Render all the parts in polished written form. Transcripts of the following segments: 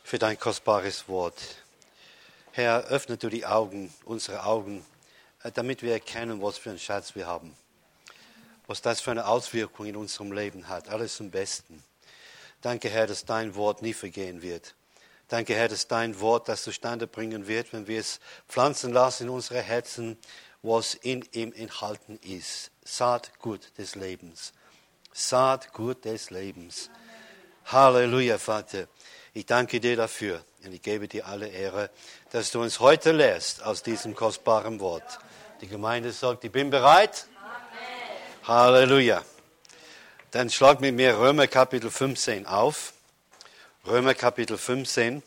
für dein kostbares Wort. Herr, öffne du die Augen, unsere Augen, damit wir erkennen, was für einen Schatz wir haben. Was das für eine Auswirkung in unserem Leben hat. Alles zum Besten. Danke, Herr, dass dein Wort nie vergehen wird. Danke, Herr, dass dein Wort das zustande bringen wird, wenn wir es pflanzen lassen in unsere Herzen, was in ihm enthalten ist. Saatgut des Lebens. Saatgut des Lebens. Halleluja, Vater. Ich danke dir dafür und ich gebe dir alle Ehre, dass du uns heute lehrst aus diesem kostbaren Wort. Die Gemeinde sagt, ich bin bereit. Amen. Halleluja. Dann schlag mit mir Römer Kapitel 15 auf. Römer Kapitel 15.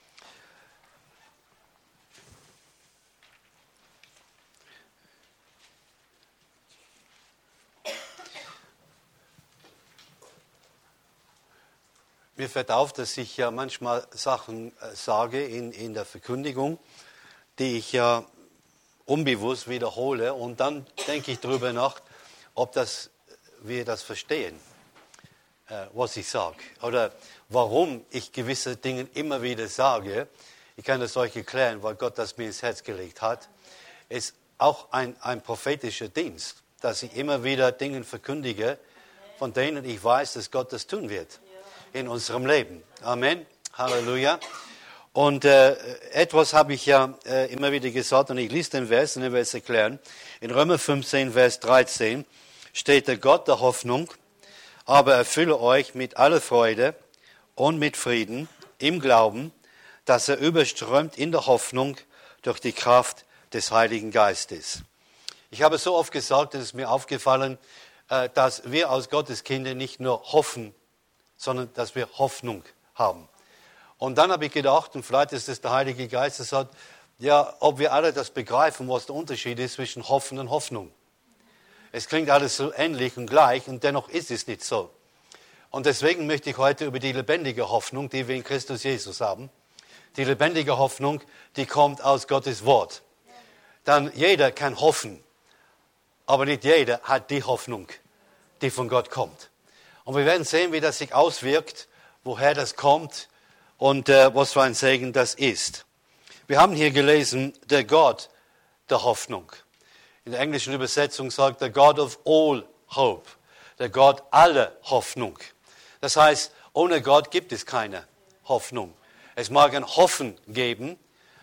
Mir fällt auf, dass ich ja manchmal Sachen sage in der Verkündigung, die ich ja unbewusst wiederhole. Und dann denke ich darüber nach, ob wir das verstehen, was ich sage. Oder warum ich gewisse Dinge immer wieder sage. Ich kann das euch erklären, weil Gott das mir ins Herz gelegt hat. Es ist auch ein prophetischer Dienst, dass ich immer wieder Dinge verkündige, von denen ich weiß, dass Gott das tun wird. In unserem Leben. Amen. Halleluja. Und etwas habe ich ja immer wieder gesagt, und ich lese den Vers und ich werde es erklären. In Römer 15, Vers 13 steht der Gott der Hoffnung, aber erfülle euch mit aller Freude und mit Frieden im Glauben, dass er überströmt in der Hoffnung durch die Kraft des Heiligen Geistes. Ich habe so oft gesagt, es ist mir aufgefallen, dass wir als Gottes Kinder nicht nur hoffen, sondern dass wir Hoffnung haben. Und dann habe ich gedacht, und vielleicht ist es der Heilige Geist, der sagt, ja, ob wir alle das begreifen, was der Unterschied ist zwischen Hoffen und Hoffnung. Es klingt alles so ähnlich und gleich und dennoch ist es nicht so. Und deswegen möchte ich heute über die lebendige Hoffnung, die wir in Christus Jesus haben, die lebendige Hoffnung, die kommt aus Gottes Wort. Dann jeder kann hoffen, aber nicht jeder hat die Hoffnung, die von Gott kommt. Und wir werden sehen, wie das sich auswirkt, woher das kommt und was für ein Segen das ist. Wir haben hier gelesen, der Gott der Hoffnung. In der englischen Übersetzung sagt der God of all hope, der Gott aller Hoffnung. Das heißt, ohne Gott gibt es keine Hoffnung. Es mag ein Hoffen geben.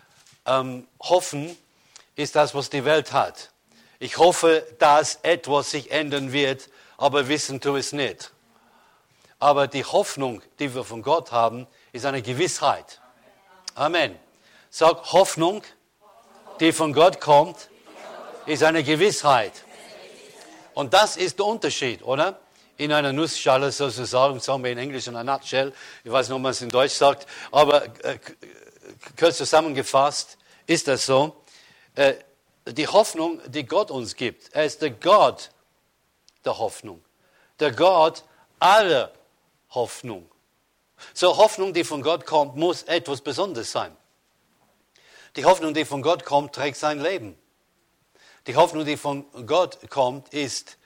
Hoffen ist das, was die Welt hat. Ich hoffe, dass etwas sich ändern wird, aber wissen tue es nicht. Aber die Hoffnung, die wir von Gott haben, ist eine Gewissheit. Amen. Sag, Hoffnung, die von Gott kommt, ist eine Gewissheit. Und das ist der Unterschied, oder? In einer Nussschale sozusagen, sagen wir in Englisch in einer Nutshell, ich weiß nicht, ob man es in Deutsch sagt, aber kurz zusammengefasst ist das so. Die Hoffnung, die Gott uns gibt, er ist der Gott der Hoffnung. Der Gott aller Hoffnung. So Hoffnung, die von Gott kommt, muss etwas Besonderes sein. Die Hoffnung, die von Gott kommt, trägt sein Leben. Die Hoffnung, die von Gott kommt, ist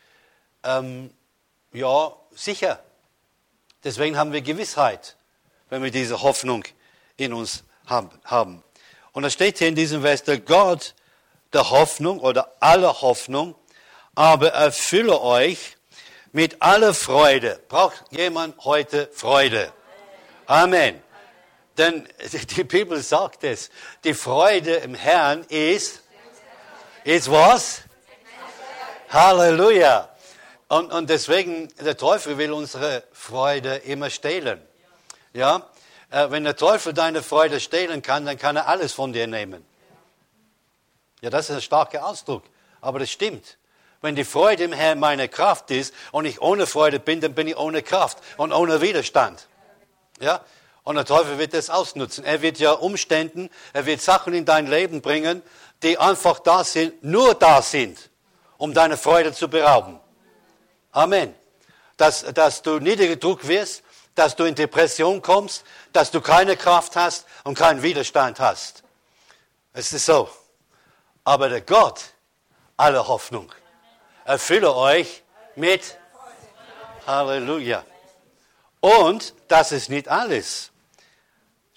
sicher. Deswegen haben wir Gewissheit, wenn wir diese Hoffnung in uns haben. Und da steht hier in diesem Vers, der Gott der Hoffnung oder aller Hoffnung, aber erfülle euch mit aller Freude. Braucht jemand heute Freude? Amen. Denn die Bibel sagt es. Die Freude im Herrn ist was? Halleluja. Und deswegen, der Teufel will unsere Freude immer stehlen. Ja? Wenn der Teufel deine Freude stehlen kann, dann kann er alles von dir nehmen. Ja, das ist ein starker Ausdruck. Aber das stimmt. Wenn die Freude im Herrn meine Kraft ist und ich ohne Freude bin, dann bin ich ohne Kraft und ohne Widerstand. Ja? Und der Teufel wird das ausnutzen. Er wird ja Umständen, er wird Sachen in dein Leben bringen, die einfach da sind, nur da sind, um deine Freude zu berauben. Amen. Dass du niedergedrückt wirst, dass du in Depression kommst, dass du keine Kraft hast und keinen Widerstand hast. Es ist so. Aber der Gott aller Hoffnung erfülle euch mit Halleluja. Und das ist nicht alles.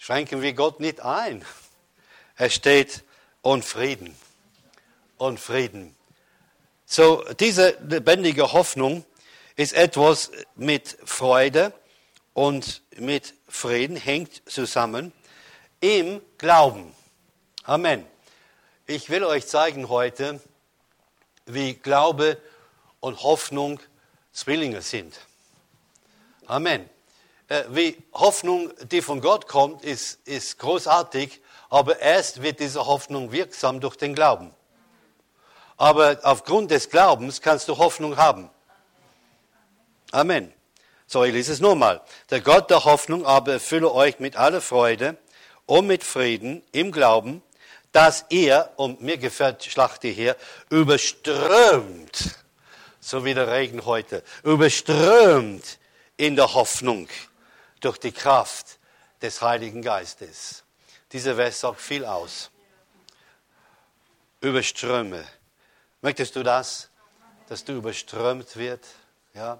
schränken wir Gott nicht ein. Es steht, und Frieden. Und Frieden. So, diese lebendige Hoffnung ist etwas mit Freude und mit Frieden, hängt zusammen im Glauben. Amen. Ich will euch zeigen heute, wie Glaube und Hoffnung Zwillinge sind. Amen. Wie Hoffnung, die von Gott kommt, ist großartig, aber erst wird diese Hoffnung wirksam durch den Glauben. Aber aufgrund des Glaubens kannst du Hoffnung haben. Amen. So, ich lese es nochmal. Der Gott der Hoffnung aber erfülle euch mit aller Freude und mit Frieden im Glauben, dass ihr, und mir gefällt Schlachte hier, überströmt, so wie der Regen heute, überströmt in der Hoffnung durch die Kraft des Heiligen Geistes. Dieser Vers sagt viel aus. Überströme. Möchtest du das, dass du überströmt wird? Ja?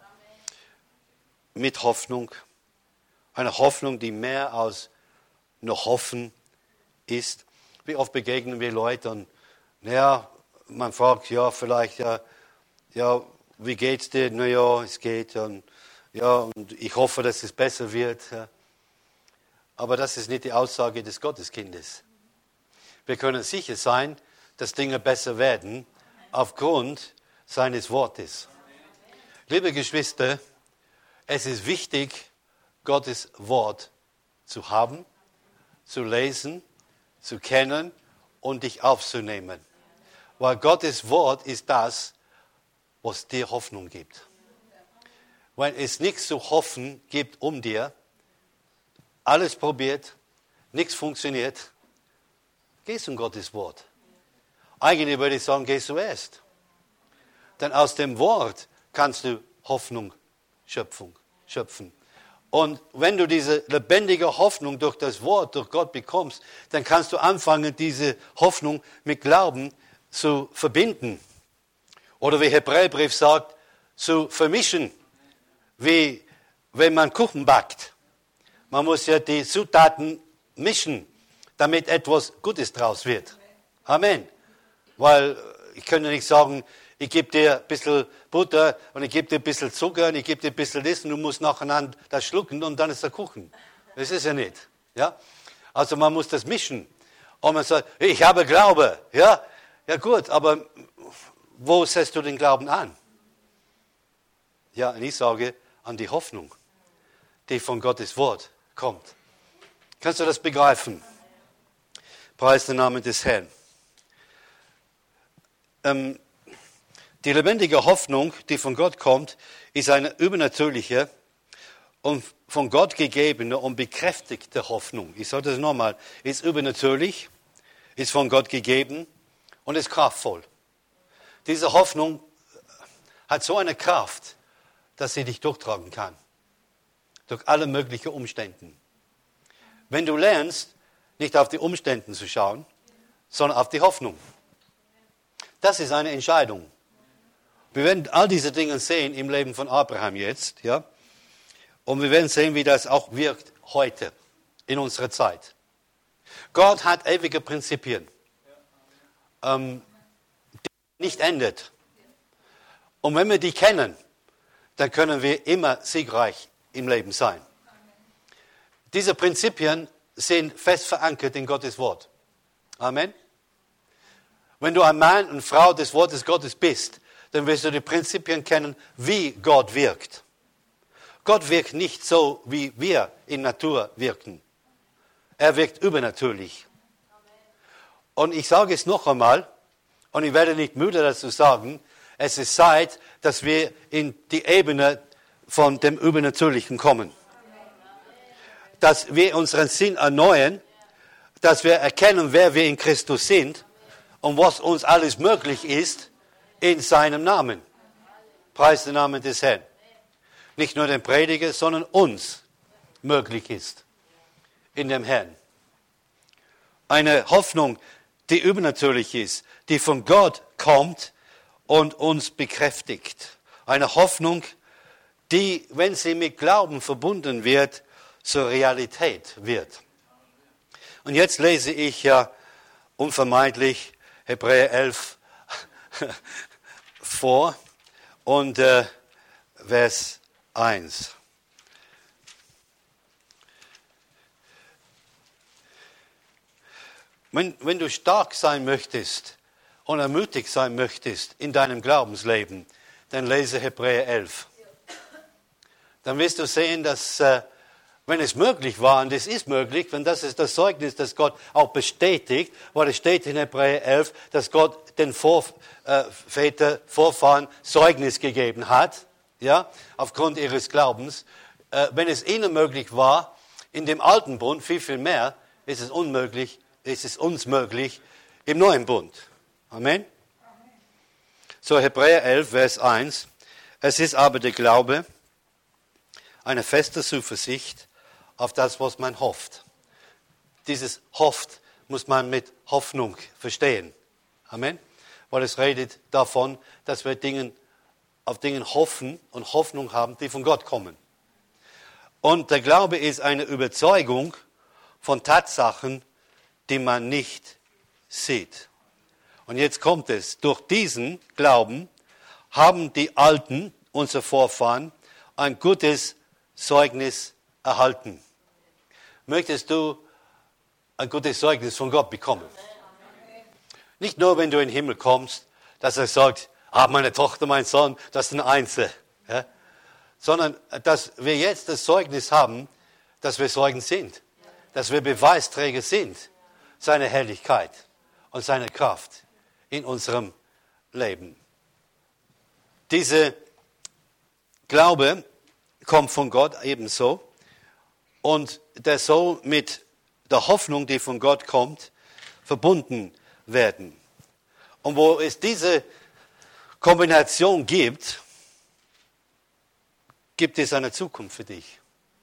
Mit Hoffnung. Eine Hoffnung, die mehr als nur Hoffen ist. Wie oft begegnen wir Leuten, naja, man fragt, ja, vielleicht, ja, wie geht's dir? Naja, es geht, und ich hoffe, dass es besser wird. Ja. Aber das ist nicht die Aussage des Gotteskindes. Wir können sicher sein, dass Dinge besser werden, aufgrund seines Wortes. Liebe Geschwister, es ist wichtig, Gottes Wort zu haben, zu lesen, zu kennen und dich aufzunehmen. Weil Gottes Wort ist das, was dir Hoffnung gibt. Wenn es nichts zu hoffen gibt um dir, alles probiert, nichts funktioniert, geh zum Gottes Wort. Eigentlich würde ich sagen, geh zuerst. Denn aus dem Wort kannst du Hoffnung schöpfen. Und wenn du diese lebendige Hoffnung durch das Wort, durch Gott bekommst, dann kannst du anfangen, diese Hoffnung mit Glauben zu verbinden. Oder wie Hebräerbrief sagt, zu vermischen. Wie wenn man Kuchen backt. Man muss ja die Zutaten mischen, damit etwas Gutes draus wird. Amen. Weil ich kann ja nicht sagen, ich gebe dir ein bisschen Butter und ich gebe dir ein bisschen Zucker und ich gebe dir ein bisschen das und du musst nacheinander das schlucken und dann ist der Kuchen. Das ist ja nicht. Ja? Also man muss das mischen. Und man sagt, ich habe Glaube. Ja gut, aber wo setzt du den Glauben an? Ja, und ich sage, an die Hoffnung, die von Gottes Wort kommt. Kannst du das begreifen? Preis den Namen des Herrn. Die lebendige Hoffnung, die von Gott kommt, ist eine übernatürliche und von Gott gegebene und bekräftigte Hoffnung. Ich sage das nochmal, ist übernatürlich, ist von Gott gegeben und ist kraftvoll. Diese Hoffnung hat so eine Kraft, dass sie dich durchtragen kann. Durch alle möglichen Umstände. Wenn du lernst, nicht auf die Umstände zu schauen, sondern auf die Hoffnung. Das ist eine Entscheidung. Wir werden all diese Dinge sehen im Leben von Abraham jetzt. Ja? Und wir werden sehen, wie das auch wirkt heute, in unserer Zeit. Gott hat ewige Prinzipien, die nicht endet. Und wenn wir die kennen, dann können wir immer siegreich im Leben sein. Diese Prinzipien sind fest verankert in Gottes Wort. Amen. Wenn du ein Mann und Frau des Wortes Gottes bist, dann wirst du die Prinzipien kennen, wie Gott wirkt. Gott wirkt nicht so, wie wir in Natur wirken. Er wirkt übernatürlich. Und ich sage es noch einmal, und ich werde nicht müde dazu sagen, es ist Zeit, dass wir in die Ebene von dem Übernatürlichen kommen. Dass wir unseren Sinn erneuern, dass wir erkennen, wer wir in Christus sind und was uns alles möglich ist in seinem Namen. Preis den Namen des Herrn. Nicht nur dem Prediger, sondern uns möglich ist in dem Herrn. Eine Hoffnung, die übernatürlich ist, die von Gott kommt und uns bekräftigt. Eine Hoffnung, die, wenn sie mit Glauben verbunden wird, zur Realität wird. Und jetzt lese ich ja unvermeidlich Hebräer 11 vor und Vers 1. Wenn du stark sein möchtest und ermutigt sein möchtest in deinem Glaubensleben, dann lese Hebräer 11. Dann wirst du sehen, dass, wenn es möglich war, und es ist möglich, wenn das ist das Zeugnis, das Gott auch bestätigt, weil es steht in Hebräer 11, dass Gott den Vorfahren Zeugnis gegeben hat, ja, aufgrund ihres Glaubens. Wenn es ihnen möglich war, in dem alten Bund, viel, viel mehr, ist es uns möglich im neuen Bund. Amen. So, Hebräer 11, Vers 1. Es ist aber der Glaube, eine feste Zuversicht auf das, was man hofft. Dieses hofft muss man mit Hoffnung verstehen. Amen. Weil es redet davon, dass wir auf Dingen hoffen und Hoffnung haben, die von Gott kommen. Und der Glaube ist eine Überzeugung von Tatsachen, die man nicht sieht. Und jetzt kommt es. Durch diesen Glauben haben die Alten, unsere Vorfahren, ein gutes Zeugnis erhalten. Möchtest du ein gutes Zeugnis von Gott bekommen? Nicht nur, wenn du in den Himmel kommst, dass er sagt, meine Tochter, mein Sohn, das sind Einzel. Ja? Sondern, dass wir jetzt das Zeugnis haben, dass wir Zeugen sind. Dass wir Beweisträger sind seiner Herrlichkeit und seiner Kraft in unserem Leben. Dieser Glaube kommt von Gott ebenso und der soll mit der Hoffnung, die von Gott kommt, verbunden werden. Und wo es diese Kombination gibt, gibt es eine Zukunft für dich.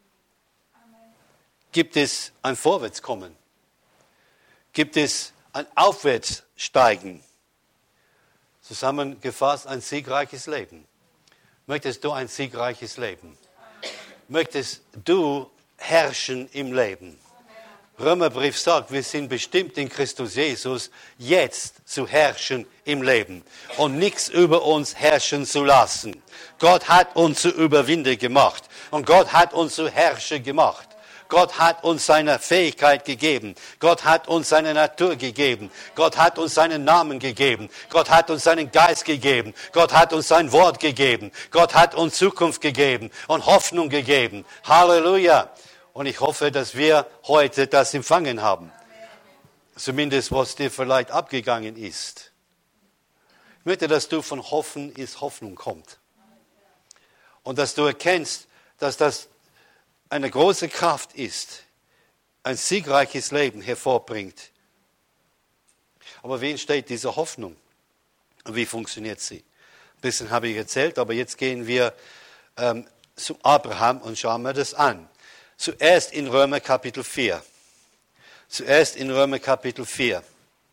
Gibt es ein Vorwärtskommen? Gibt es ein Aufwärtssteigen? Zusammengefasst, ein siegreiches Leben. Möchtest du ein siegreiches Leben? Möchtest du herrschen im Leben? Römerbrief sagt, wir sind bestimmt in Christus Jesus, jetzt zu herrschen im Leben und nichts über uns herrschen zu lassen. Gott hat uns zu Überwinder gemacht und Gott hat uns zu Herrscher gemacht. Gott hat uns seine Fähigkeit gegeben. Gott hat uns seine Natur gegeben. Gott hat uns seinen Namen gegeben. Gott hat uns seinen Geist gegeben. Gott hat uns sein Wort gegeben. Gott hat uns Zukunft gegeben und Hoffnung gegeben. Halleluja. Und ich hoffe, dass wir heute das empfangen haben. Zumindest, was dir vielleicht abgegangen ist. Ich möchte, dass du von Hoffen ins Hoffnung kommst. Und dass du erkennst, dass das eine große Kraft ist, ein siegreiches Leben hervorbringt. Aber wie entsteht diese Hoffnung? Und wie funktioniert sie? Ein bisschen habe ich erzählt, aber jetzt gehen wir zu Abraham und schauen wir das an. Zuerst in Römer Kapitel 4. Zuerst in Römer Kapitel 4.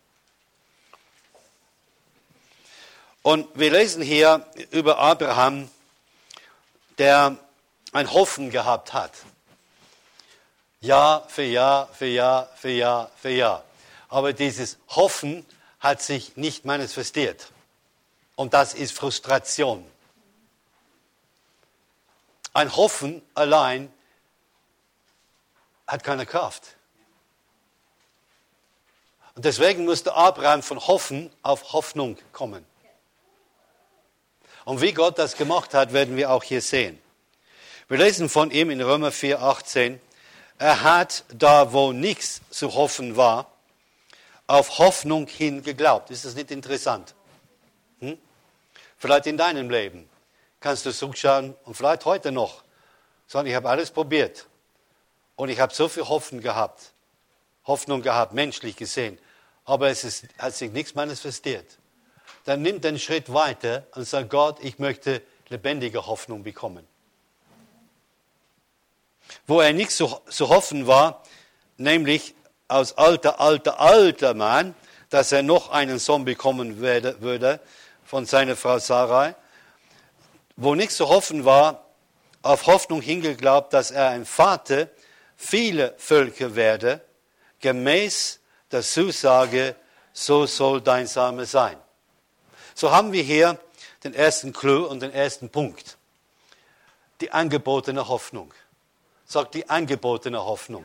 Und wir lesen hier über Abraham, der ein Hoffen gehabt hat. Jahr für Jahr, für Jahr, für Jahr, für Jahr. Aber dieses Hoffen hat sich nicht manifestiert. Und das ist Frustration. Ein Hoffen allein hat keine Kraft. Und deswegen musste Abraham von Hoffen auf Hoffnung kommen. Und wie Gott das gemacht hat, werden wir auch hier sehen. Wir lesen von ihm in Römer 4, 18. Er hat, da wo nichts zu hoffen war, auf Hoffnung hin geglaubt. Ist das nicht interessant? Vielleicht in deinem Leben kannst du zurückschauen und vielleicht heute noch sagen, ich habe alles probiert. Und ich habe so viel Hoffnung gehabt, menschlich gesehen. Aber hat sich nichts manifestiert. Dann nimm den Schritt weiter und sag, Gott, ich möchte lebendige Hoffnung bekommen. Wo er nicht zu hoffen war, nämlich aus alter Mann, dass er noch einen Sohn bekommen würde von seiner Frau Sarai. Wo nicht zu hoffen war, auf Hoffnung hingeglaubt, dass er ein Vater vieler Völker werde, gemäß der Zusage, so soll dein Same sein. So haben wir hier den ersten Clou und den ersten Punkt. Die angebotene Hoffnung. Sagt die angebotene Hoffnung.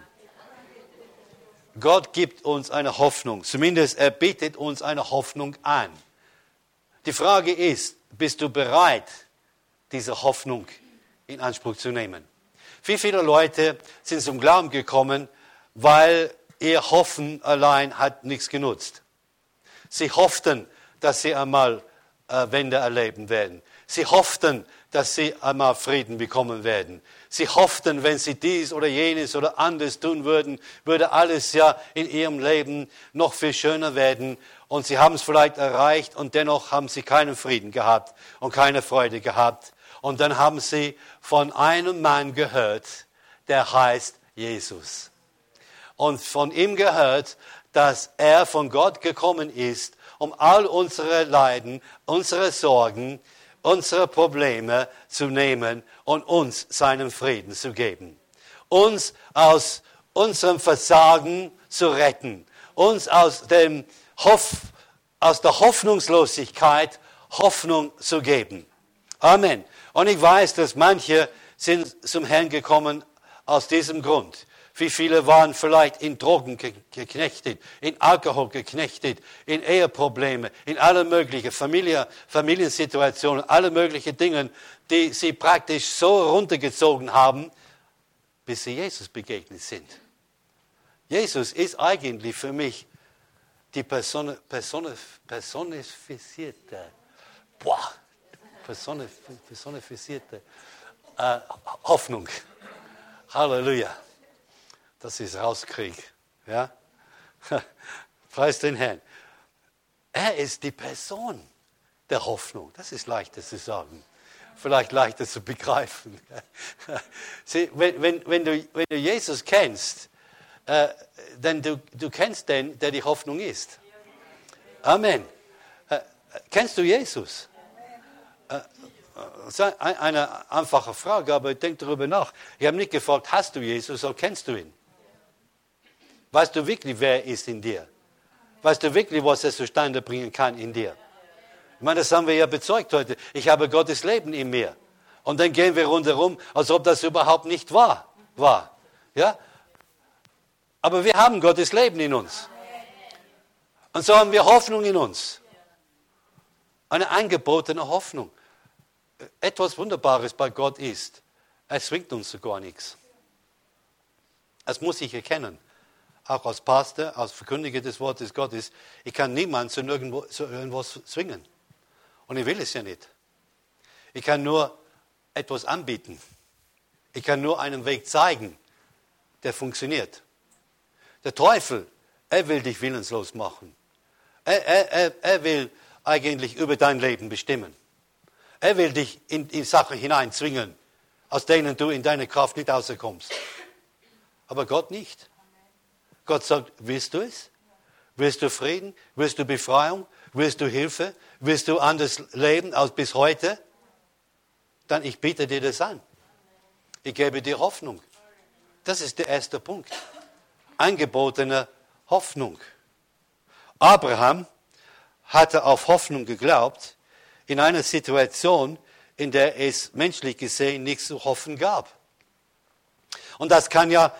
Gott gibt uns eine Hoffnung. Zumindest er bietet uns eine Hoffnung an. Die Frage ist, bist du bereit, diese Hoffnung in Anspruch zu nehmen? Wie viele Leute sind zum Glauben gekommen, weil ihr Hoffen allein hat nichts genutzt. Sie hofften, dass sie einmal Wende erleben werden. Sie hofften, dass sie einmal Frieden bekommen werden. Sie hofften, wenn sie dies oder jenes oder anderes tun würden, würde alles ja in ihrem Leben noch viel schöner werden. Und sie haben es vielleicht erreicht und dennoch haben sie keinen Frieden gehabt und keine Freude gehabt. Und dann haben sie von einem Mann gehört, der heißt Jesus. Und von ihm gehört, dass er von Gott gekommen ist, um all unsere Leiden, unsere Sorgen, unsere Probleme zu nehmen und uns seinen Frieden zu geben. Uns aus unserem Versagen zu retten. Uns aus der Hoffnungslosigkeit Hoffnung zu geben. Amen. Und ich weiß, dass manche sind zum Herrn gekommen aus diesem Grund. Wie viele waren vielleicht in Drogen geknechtet, in Alkohol geknechtet, in Eheprobleme, in alle möglichen Familiensituationen, alle möglichen Dinge, die sie praktisch so runtergezogen haben, bis sie Jesus begegnet sind. Jesus ist eigentlich für mich die personifizierte Hoffnung. Halleluja. Dass ich es rauskriege. Ja? Preis den Herrn. Er ist die Person der Hoffnung. Das ist leichter zu sagen. Vielleicht leichter zu begreifen. Sieh, wenn du Jesus kennst, denn du kennst den, der die Hoffnung ist. Amen. Kennst du Jesus? Das ist eine einfache Frage, aber denk darüber nach. Ich habe nicht gefragt, hast du Jesus oder kennst du ihn? Weißt du wirklich, wer er ist in dir? Weißt du wirklich, was er zustande bringen kann in dir? Ich meine, das haben wir ja bezeugt heute. Ich habe Gottes Leben in mir. Und dann gehen wir rundherum, als ob das überhaupt nicht wahr war. Ja? Aber wir haben Gottes Leben in uns. Und so haben wir Hoffnung in uns. Eine angebotene Hoffnung. Etwas Wunderbares bei Gott ist, er zwingt uns zu gar nichts. Das muss ich erkennen. Auch als Pastor, als Verkündiger des Wortes Gottes, ich kann niemanden zu irgendwas zwingen. Und ich will es ja nicht. Ich kann nur etwas anbieten. Ich kann nur einen Weg zeigen, der funktioniert. Der Teufel, er will dich willenslos machen. Er will eigentlich über dein Leben bestimmen. Er will dich in Sachen hineinzwingen, aus denen du in deiner Kraft nicht rauskommst. Aber Gott nicht. Gott sagt, willst du es? Willst du Frieden? Willst du Befreiung? Willst du Hilfe? Willst du anders leben als bis heute? Dann ich biete dir das an. Ich gebe dir Hoffnung. Das ist der erste Punkt. Angebotene Hoffnung. Abraham hatte auf Hoffnung geglaubt, in einer Situation, in der es menschlich gesehen nichts zu hoffen gab. Und das kann ja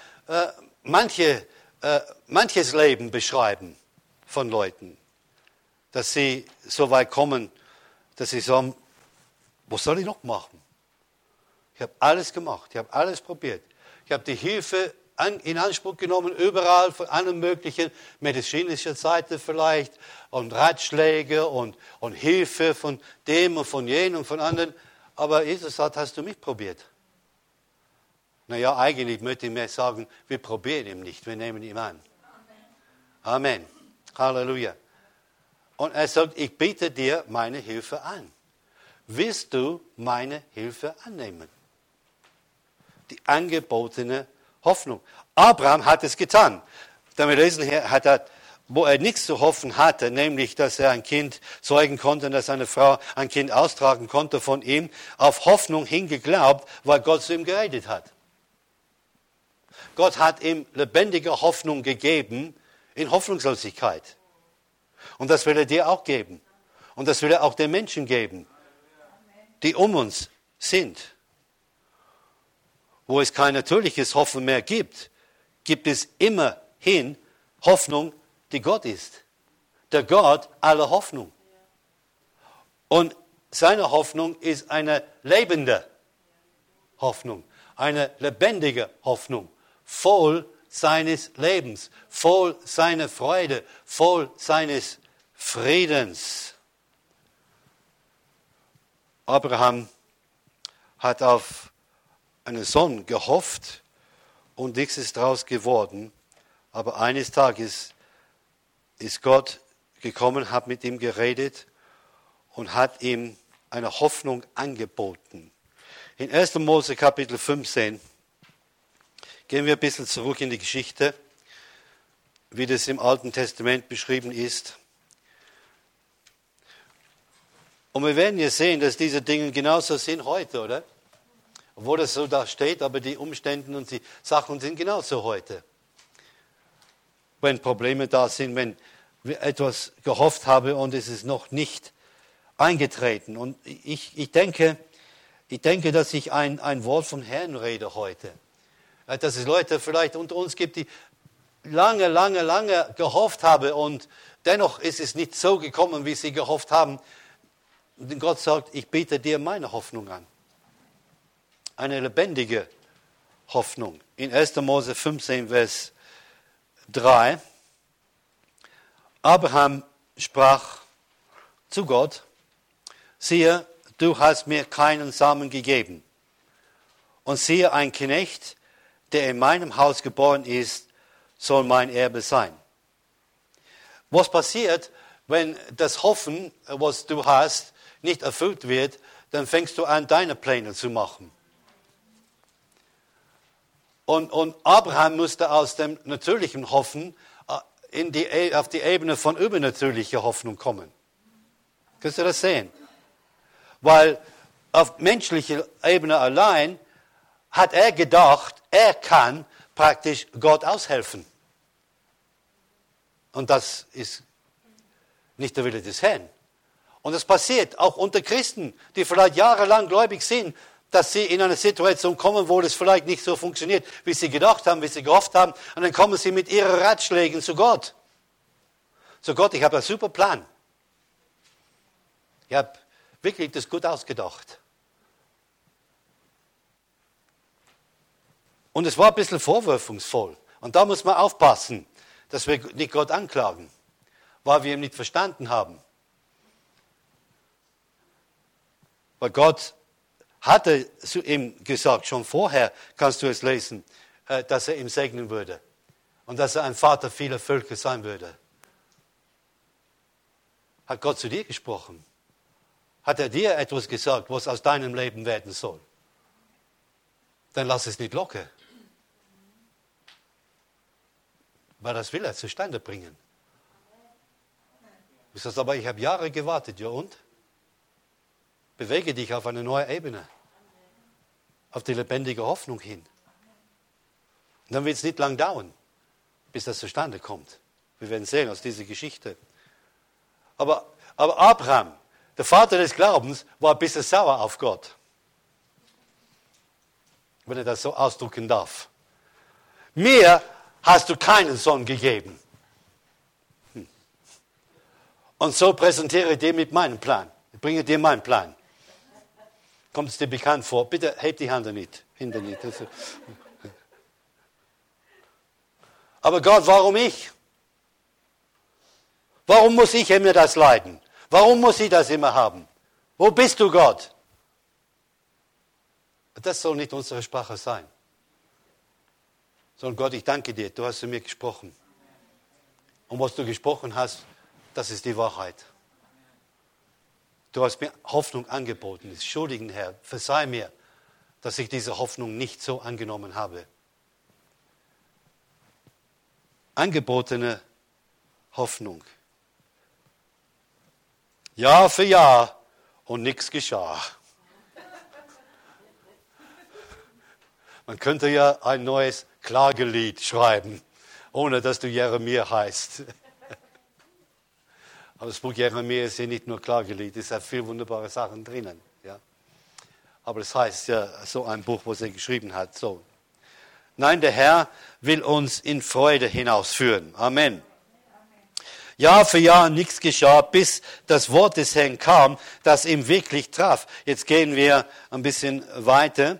manches Leben beschreiben von Leuten, dass sie so weit kommen, dass sie sagen, was soll ich noch machen? Ich habe alles gemacht, ich habe alles probiert. Ich habe die Hilfe in Anspruch genommen, überall von allen möglichen, medizinischer Seite vielleicht, und Ratschläge und Hilfe von dem und von jenem und von anderen. Aber Jesus sagt, hast du mich probiert? Naja, eigentlich möchte ich mir sagen, wir probieren ihn nicht, wir nehmen ihn an. Amen. Halleluja. Und er sagt, ich biete dir meine Hilfe an. Willst du meine Hilfe annehmen? Die angebotene Hoffnung. Abraham hat es getan. Denn wir lesen hier, wo er nichts zu hoffen hatte, nämlich, dass er ein Kind zeugen konnte, dass seine Frau ein Kind austragen konnte von ihm, auf Hoffnung hingeglaubt, weil Gott zu ihm geredet hat. Gott hat ihm lebendige Hoffnung gegeben in Hoffnungslosigkeit. Und das will er dir auch geben. Und das will er auch den Menschen geben, die um uns sind. Wo es kein natürliches Hoffen mehr gibt, gibt es immerhin Hoffnung, die Gott ist. Der Gott aller Hoffnung. Und seine Hoffnung ist eine lebende Hoffnung, eine lebendige Hoffnung, voll seines Lebens, voll seiner Freude, voll seines Friedens. Abraham hat auf einen Sohn gehofft und nichts ist daraus geworden. Aber eines Tages ist Gott gekommen, hat mit ihm geredet und hat ihm eine Hoffnung angeboten. In 1. Mose Kapitel 15 gehen wir ein bisschen zurück in die Geschichte, wie das im Alten Testament beschrieben ist. Und wir werden jetzt sehen, dass diese Dinge genauso sind heute, oder? Obwohl das so da steht, aber die Umstände und die Sachen sind genauso heute. Wenn Probleme da sind, wenn wir etwas gehofft haben und es ist noch nicht eingetreten. Und ich denke, dass ich ein Wort vom Herrn rede heute. Dass es Leute vielleicht unter uns gibt, die lange gehofft haben und dennoch ist es nicht so gekommen, wie sie gehofft haben. Und Gott sagt, ich biete dir meine Hoffnung an. Eine lebendige Hoffnung. In 1. Mose 15, Vers 3. Abraham sprach zu Gott, siehe, du hast mir keinen Samen gegeben. Und siehe, ein Knecht, der in meinem Haus geboren ist, soll mein Erbe sein. Was passiert, wenn das Hoffen, was du hast, nicht erfüllt wird, dann fängst du an, deine Pläne zu machen. Und Abraham musste aus dem natürlichen Hoffen auf die Ebene von übernatürlicher Hoffnung kommen. Kannst du das sehen? Weil auf menschlicher Ebene allein hat er gedacht, er kann praktisch Gott aushelfen. Und das ist nicht der Wille des Herrn. Und das passiert auch unter Christen, die vielleicht jahrelang gläubig sind, dass sie in eine Situation kommen, wo das vielleicht nicht so funktioniert, wie sie gedacht haben, wie sie gehofft haben. Und dann kommen sie mit ihren Ratschlägen zu Gott. So Gott, ich habe einen super Plan. Ich habe wirklich das gut ausgedacht. Und es war ein bisschen vorwurfungsvoll. Und da muss man aufpassen, dass wir nicht Gott anklagen, weil wir ihn nicht verstanden haben. Weil Gott hatte zu ihm gesagt, schon vorher kannst du es lesen, dass er ihn segnen würde. Und dass er ein Vater vieler Völker sein würde. Hat Gott zu dir gesprochen? Hat er dir etwas gesagt, was aus deinem Leben werden soll? Dann lass es nicht locker. Weil das will er zustande bringen. Du sagst, aber ich habe Jahre gewartet, ja und? Bewege dich auf eine neue Ebene. Auf die lebendige Hoffnung hin. Und dann wird es nicht lang dauern, bis das zustande kommt. Wir werden sehen aus dieser Geschichte. Aber Abraham, der Vater des Glaubens, war ein bisschen sauer auf Gott. Wenn er das so ausdrücken darf. Mir hast du keinen Sohn gegeben. Und so präsentiere ich dir mit meinem Plan. Ich bringe dir meinen Plan. Kommt es dir bekannt vor? Bitte heb die Hand nicht. Hinter nicht. Aber Gott, warum ich? Warum muss ich immer das leiden? Warum muss ich das immer haben? Wo bist du, Gott? Das soll nicht unsere Sprache sein. Sondern Gott, ich danke dir, du hast zu mir gesprochen. Und was du gesprochen hast, das ist die Wahrheit. Du hast mir Hoffnung angeboten. Entschuldigen, Herr, verzeih mir, dass ich diese Hoffnung nicht so angenommen habe. Angebotene Hoffnung. Jahr für Jahr und nichts geschah. Man könnte ja ein neues Klagelied schreiben, ohne dass du Jeremia heißt. Aber das Buch Jeremia ist ja nicht nur Klagelied, es hat viele wunderbare Sachen drinnen. Ja. Aber das heißt ja so ein Buch, was er geschrieben hat. So. Nein, der Herr will uns in Freude hinausführen. Amen. Jahr für Jahr nichts geschah, bis das Wort des Herrn kam, das ihm wirklich traf. Jetzt gehen wir ein bisschen weiter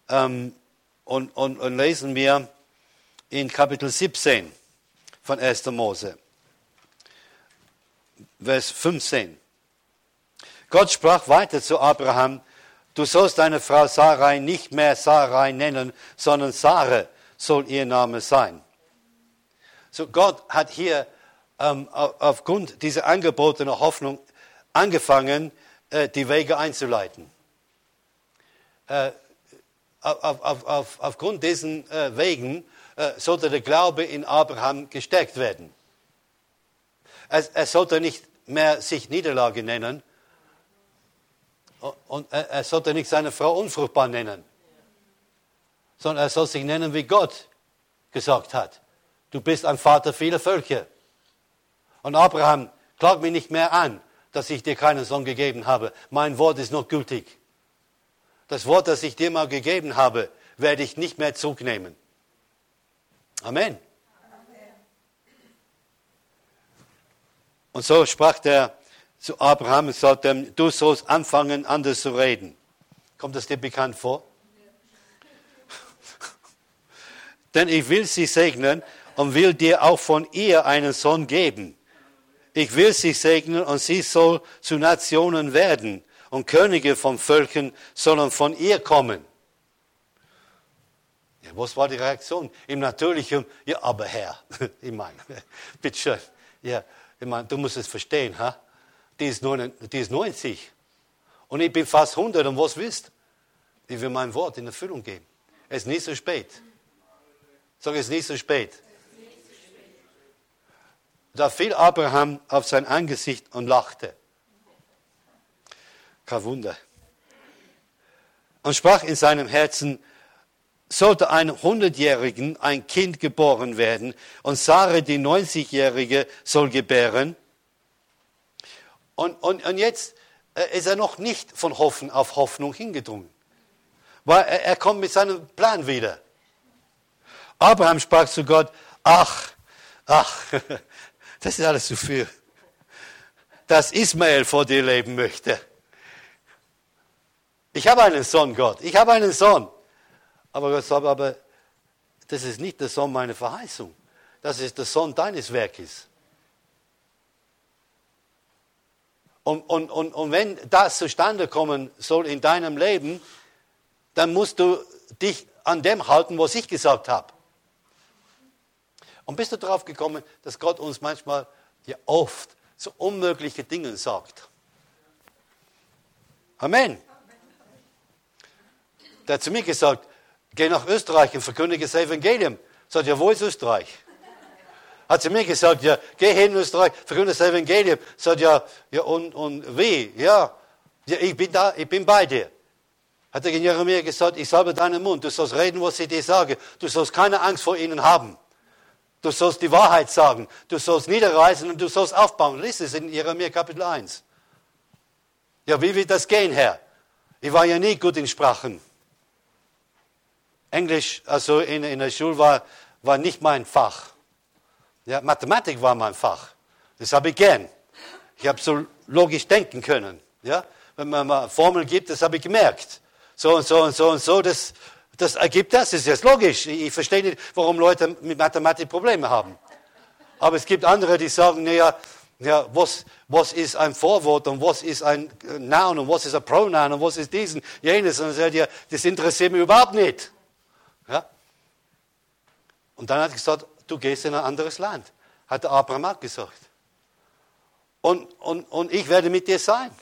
und lesen wir in Kapitel 17 von 1. Mose, Vers 15. Gott sprach weiter zu Abraham: Du sollst deine Frau Sarai nicht mehr Sarai nennen, sondern Sare soll ihr Name sein. So, Gott hat hier aufgrund dieser angebotenen Hoffnung angefangen, die Wege einzuleiten. Aufgrund diesen Wegen sollte der Glaube in Abraham gestärkt werden. Er sollte nicht mehr sich Niederlage nennen und er sollte nicht seine Frau unfruchtbar nennen, sondern er soll sich nennen, wie Gott gesagt hat. Du bist ein Vater vieler Völker. Und Abraham, klag mich nicht mehr an, dass ich dir keinen Sohn gegeben habe. Mein Wort ist noch gültig. Das Wort, das ich dir mal gegeben habe, werde ich nicht mehr zurücknehmen. Amen. Und so sprach er zu Abraham und sagte, du sollst anfangen, anders zu reden. Kommt das dir bekannt vor? Denn ich will sie segnen und will dir auch von ihr einen Sohn geben. Ich will sie segnen und sie soll zu Nationen werden und Könige von Völkern sollen von ihr kommen. Ja, was war die Reaktion? Im Natürlichen, ja, aber Herr, ich meine, bitteschön, ja, ich meine, du musst es verstehen, ha? Die ist 90 und ich bin fast 100 und was willst? Ich will mein Wort in Erfüllung geben. Es ist nicht so spät. Sag, es ist nicht so spät. Da fiel Abraham auf sein Angesicht und lachte. Kein Wunder. Und sprach in seinem Herzen, sollte einem 100-Jährigen ein Kind geboren werden und Sarah, die 90-Jährige, soll gebären. Und jetzt ist er noch nicht von Hoffen auf Hoffnung hingedrungen. Weil er kommt mit seinem Plan wieder. Abraham sprach zu Gott, ach, das ist alles zu viel. Dass Ismael vor dir leben möchte. Ich habe einen Sohn, Gott. Ich habe einen Sohn. Aber Gott sagt, aber das ist nicht der Sohn meiner Verheißung. Das ist der Sohn deines Werkes. Und wenn das zustande kommen soll in deinem Leben, dann musst du dich an dem halten, was ich gesagt habe. Und bist du darauf gekommen, dass Gott uns manchmal ja oft so unmögliche Dinge sagt? Amen. Der hat zu mir gesagt, geh nach Österreich und verkündige das Evangelium. Sagt, ja, wo ist Österreich? Hat zu mir gesagt, ja, geh hin in Österreich, verkündige das Evangelium. Sagt, ja und wie? Ja, ich bin da, ich bin bei dir. Hat er in Jeremia gesagt, ich salbe deinen Mund, du sollst reden, was ich dir sage. Du sollst keine Angst vor ihnen haben. Du sollst die Wahrheit sagen. Du sollst niederreißen und du sollst aufbauen. Lies es in Jeremia Kapitel 1. Ja, wie wird das gehen, Herr? Ich war ja nie gut in Sprachen. Englisch, also in der Schule, war nicht mein Fach. Ja, Mathematik war mein Fach. Das habe ich gern. Ich habe so logisch denken können. Ja? Wenn man mal Formeln gibt, das habe ich gemerkt. So und so und so und so, das ergibt das. Das ist jetzt logisch. Ich verstehe nicht, warum Leute mit Mathematik Probleme haben. Aber es gibt andere, die sagen, ja, was ist ein Vorwort und was ist ein Noun und was ist ein Pronoun und was ist dies und jenes. Und sagt, ja, das interessiert mich überhaupt nicht. Ja? Und dann hat er gesagt, du gehst in ein anderes Land. Hat der Abraham auch gesagt. Und ich werde mit dir sein.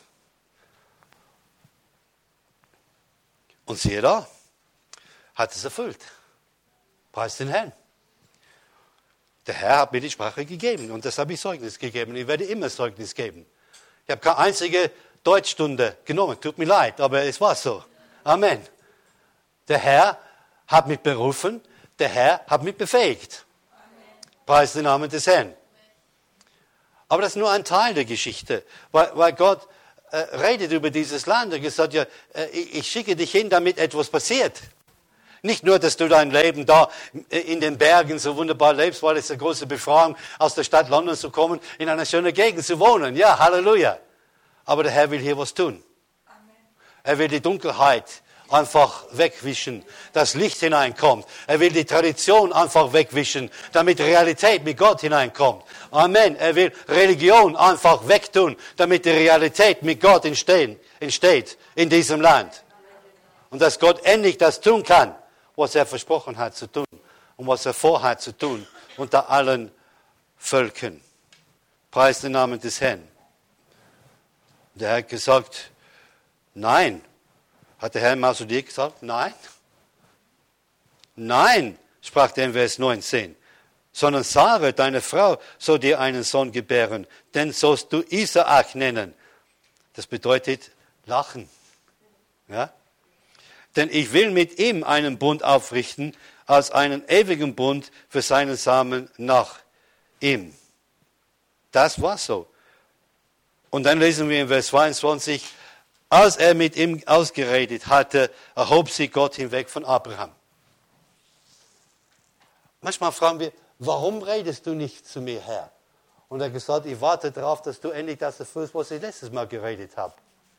Und siehe da, hat es erfüllt. Preis den Herrn. Der Herr hat mir die Sprache gegeben und das habe ich Zeugnis gegeben. Ich werde immer Zeugnis geben. Ich habe keine einzige Deutschstunde genommen. Tut mir leid, aber es war so. Amen. Der Herr hat mich berufen, Der Herr hat mich befähigt. Preis den Namen des Herrn. Aber das ist nur ein Teil der Geschichte, weil Gott redet über dieses Land. Er hat gesagt, ja, ich schicke dich hin, damit etwas passiert. Nicht nur, dass du dein Leben da in den Bergen so wunderbar lebst, weil es eine große Befreiung aus der Stadt London zu kommen, in einer schönen Gegend zu wohnen. Ja, Halleluja. Aber der Herr will hier was tun. Amen. Er will die Dunkelheit einfach wegwischen, das Licht hineinkommt. Er will die Tradition einfach wegwischen, damit Realität mit Gott hineinkommt. Amen. Er will Religion einfach wegtun, damit die Realität mit Gott entsteht in diesem Land. Und dass Gott endlich das tun kann, was er versprochen hat zu tun und was er vorhat zu tun unter allen Völkern. Preis den Namen des Herrn. Der Herr hat gesagt, nein. Hat der Herr mal zu dir gesagt? Nein. Nein, sprach er in Vers 19. Sondern Sarah, deine Frau, soll dir einen Sohn gebären, den sollst du Isaak nennen. Das bedeutet lachen. Ja? Denn ich will mit ihm einen Bund aufrichten, als einen ewigen Bund für seinen Samen nach ihm. Das war so. Und dann lesen wir in Vers 22, als er mit ihm ausgeredet hatte, erhob sich Gott hinweg von Abraham. Manchmal fragen wir, warum redest du nicht zu mir, Herr? Und er hat gesagt, ich warte darauf, dass du endlich das erfüllst, was ich letztes Mal geredet habe.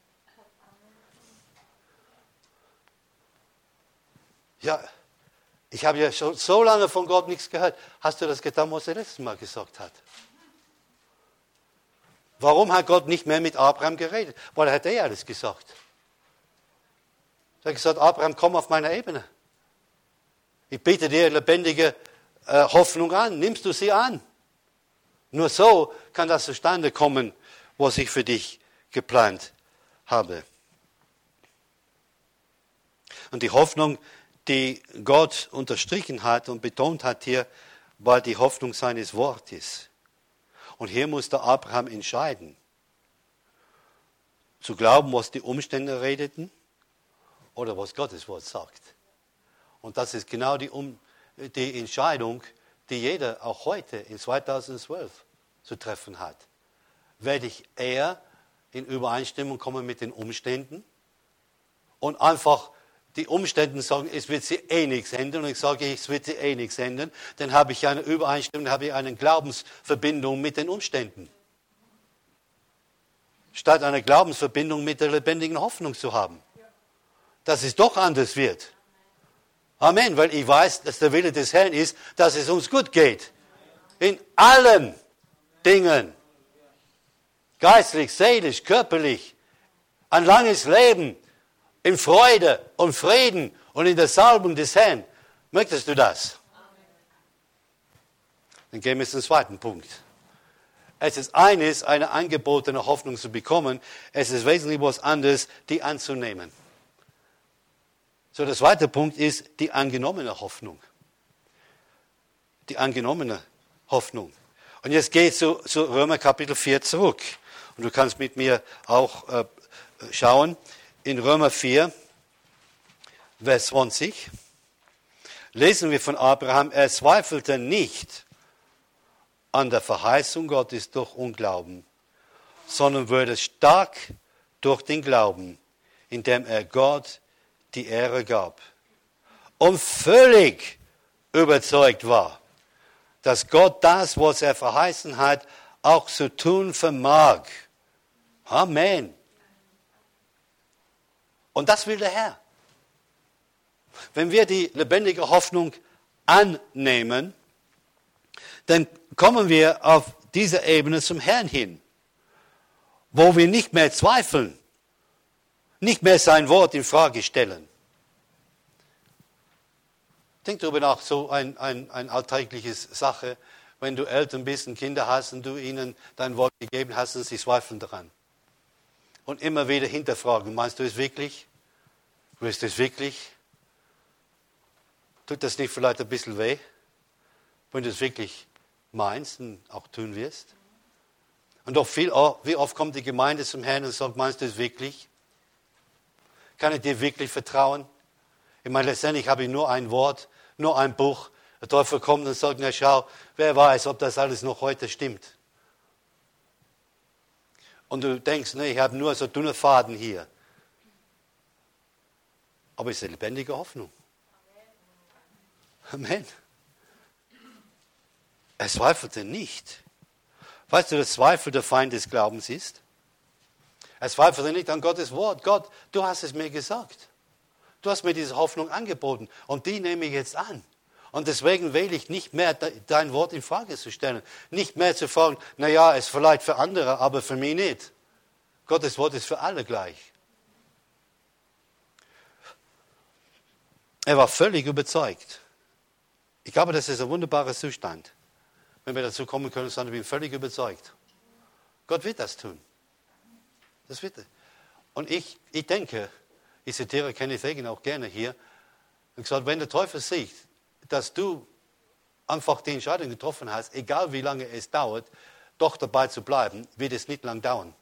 Ja, ich habe ja schon so lange von Gott nichts gehört. Hast du das getan, was er letztes Mal gesagt hat? Warum hat Gott nicht mehr mit Abraham geredet? Weil er hat alles gesagt. Er hat gesagt, Abraham, komm auf meine Ebene. Ich biete dir lebendige Hoffnung an. Nimmst du sie an? Nur so kann das zustande kommen, was ich für dich geplant habe. Und die Hoffnung, die Gott unterstrichen hat und betont hat hier, war die Hoffnung seines Wortes. Und hier musste Abraham entscheiden, zu glauben, was die Umstände redeten oder was Gottes Wort sagt. Und das ist genau die Entscheidung, die jeder auch heute in 2012 zu treffen hat. Werde ich eher in Übereinstimmung kommen mit den Umständen und einfach die Umstände sagen, es wird sie eh nichts ändern, und ich sage, es wird sie eh nichts ändern, dann habe ich eine Übereinstimmung, dann habe ich eine Glaubensverbindung mit den Umständen. Statt eine Glaubensverbindung mit der lebendigen Hoffnung zu haben. Dass es doch anders wird. Amen, weil ich weiß, dass der Wille des Herrn ist, dass es uns gut geht. In allen Dingen. Geistlich, seelisch, körperlich. Ein langes Leben. In Freude und Frieden und in der Salbung des Herrn. Möchtest du das? Dann gehen wir zum zweiten Punkt. Es ist eines, eine angebotene Hoffnung zu bekommen. Es ist wesentlich was anderes, die anzunehmen. So, der zweite Punkt ist die angenommene Hoffnung. Die angenommene Hoffnung. Und jetzt geht zu Römer Kapitel 4 zurück. Und du kannst mit mir auch schauen. In Römer 4, Vers 20, lesen wir von Abraham, er zweifelte nicht an der Verheißung Gottes durch Unglauben, sondern wurde stark durch den Glauben, indem er Gott die Ehre gab und völlig überzeugt war, dass Gott das, was er verheißen hat, auch zu tun vermag. Amen. Und das will der Herr. Wenn wir die lebendige Hoffnung annehmen, dann kommen wir auf dieser Ebene zum Herrn hin, wo wir nicht mehr zweifeln, nicht mehr sein Wort in Frage stellen. Denk darüber nach, so ein alltägliches Sache, wenn du Eltern bist und Kinder hast und du ihnen dein Wort gegeben hast und sie zweifeln daran. Und immer wieder hinterfragen, meinst du es wirklich? Willst du es wirklich? Tut das nicht vielleicht ein bisschen weh, wenn du es wirklich meinst und auch tun wirst? Und doch wie oft kommt die Gemeinde zum Herrn und sagt, meinst du es wirklich? Kann ich dir wirklich vertrauen? Ich meine, letztendlich habe ich nur ein Wort, nur ein Buch, Der Teufel kommt und sagt, na schau, wer weiß, ob das alles noch heute stimmt. Und du denkst, ne, ich habe nur so dünne Faden hier. Aber es ist eine lebendige Hoffnung. Amen. Er zweifelte nicht. Weißt du, dass Zweifel der Feind des Glaubens ist? Er zweifelte nicht an Gottes Wort. Gott, du hast es mir gesagt. Du hast mir diese Hoffnung angeboten und die nehme ich jetzt an. Und deswegen wähle ich nicht mehr, dein Wort in Frage zu stellen. Nicht mehr zu fragen, naja, es ist vielleicht für andere, aber für mich nicht. Gottes Wort ist für alle gleich. Er war völlig überzeugt. Ich glaube, das ist ein wunderbarer Zustand. Wenn wir dazu kommen können, sondern ich bin völlig überzeugt. Gott wird das tun. Das wird er. Und ich denke, ich zitiere Kenneth Hagin auch gerne hier, und gesagt, wenn der Teufel sieht, dass du einfach die Entscheidung getroffen hast, egal wie lange es dauert, doch dabei zu bleiben, wird es nicht lang dauern.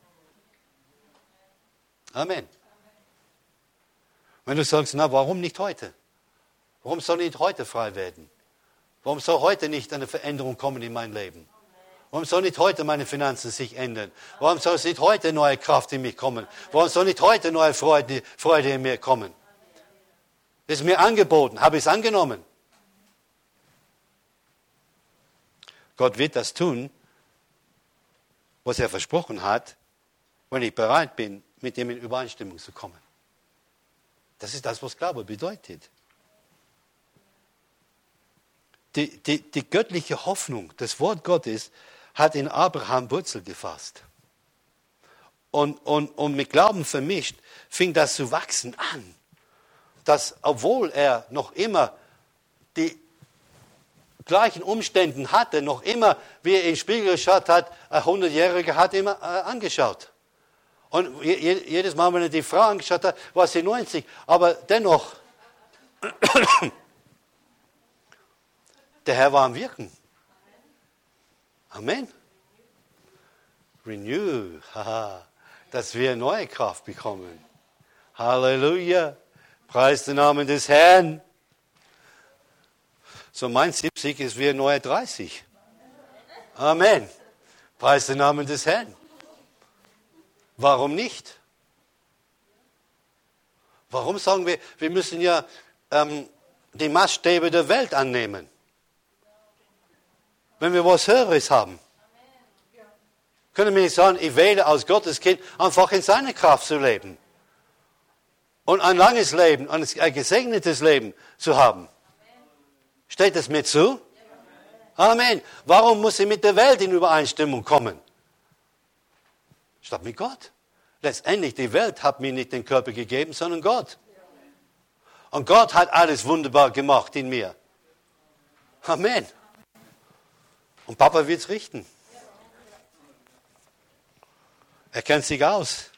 Amen. Wenn du sagst, na, warum nicht heute? Warum soll ich nicht heute frei werden? Warum soll heute nicht eine Veränderung kommen in mein Leben? Warum soll nicht heute meine Finanzen sich ändern? Warum soll nicht heute neue Kraft in mich kommen? Warum soll nicht heute neue Freude in mir kommen? Das ist mir angeboten, habe ich es angenommen. Gott wird das tun, was er versprochen hat, wenn ich bereit bin, mit ihm in Übereinstimmung zu kommen. Das ist das, was Glaube bedeutet. Die göttliche Hoffnung, das Wort Gottes, hat in Abraham Wurzel gefasst. Und mit Glauben vermischt, fing das zu wachsen an. Dass, obwohl er noch immer die gleichen Umständen hatte, noch immer, wie er in den Spiegel geschaut hat, ein 100-Jähriger hat immer angeschaut. Und jedes Mal, wenn er die Frau angeschaut hat, war sie 90. Aber dennoch, der Herr war am Wirken. Amen. Renew, dass wir neue Kraft bekommen. Halleluja. Preis den Namen des Herrn. So mein 70 ist wie ein neuer 30. Amen. Preis den Namen des Herrn. Warum nicht? Warum sagen wir, wir müssen ja die Maßstäbe der Welt annehmen? Wenn wir was Höheres haben. Können wir nicht sagen, ich wähle als Gottes Kind einfach in seiner Kraft zu leben. Und ein langes Leben, ein gesegnetes Leben zu haben. Steht das mir zu? Amen. Warum muss ich mit der Welt in Übereinstimmung kommen? Statt mit Gott. Letztendlich, die Welt hat mir nicht den Körper gegeben, sondern Gott. Und Gott hat alles wunderbar gemacht in mir. Amen. Und Papa wird es richten. Er kennt sich aus.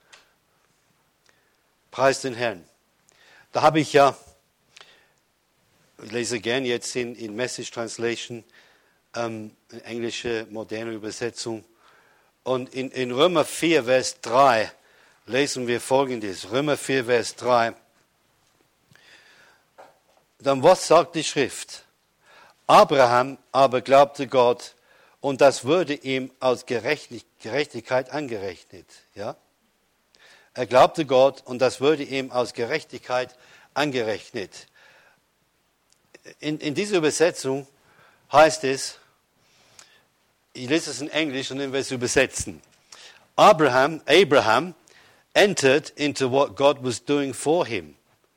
Preis den Herrn. Da habe ich ja, ich lese gern jetzt in Message Translation, eine englische moderne Übersetzung. Und in Römer 4, Vers 3 lesen wir Folgendes. Römer 4, Vers 3. Dann was sagt die Schrift? Abraham aber glaubte Gott und das wurde ihm als Gerechtigkeit angerechnet. Ja? Er glaubte Gott und das wurde ihm als Gerechtigkeit angerechnet. In dieser Übersetzung heißt es, ich lese es in Englisch und dann werde ich es übersetzen. Abraham entered into what God was doing for him.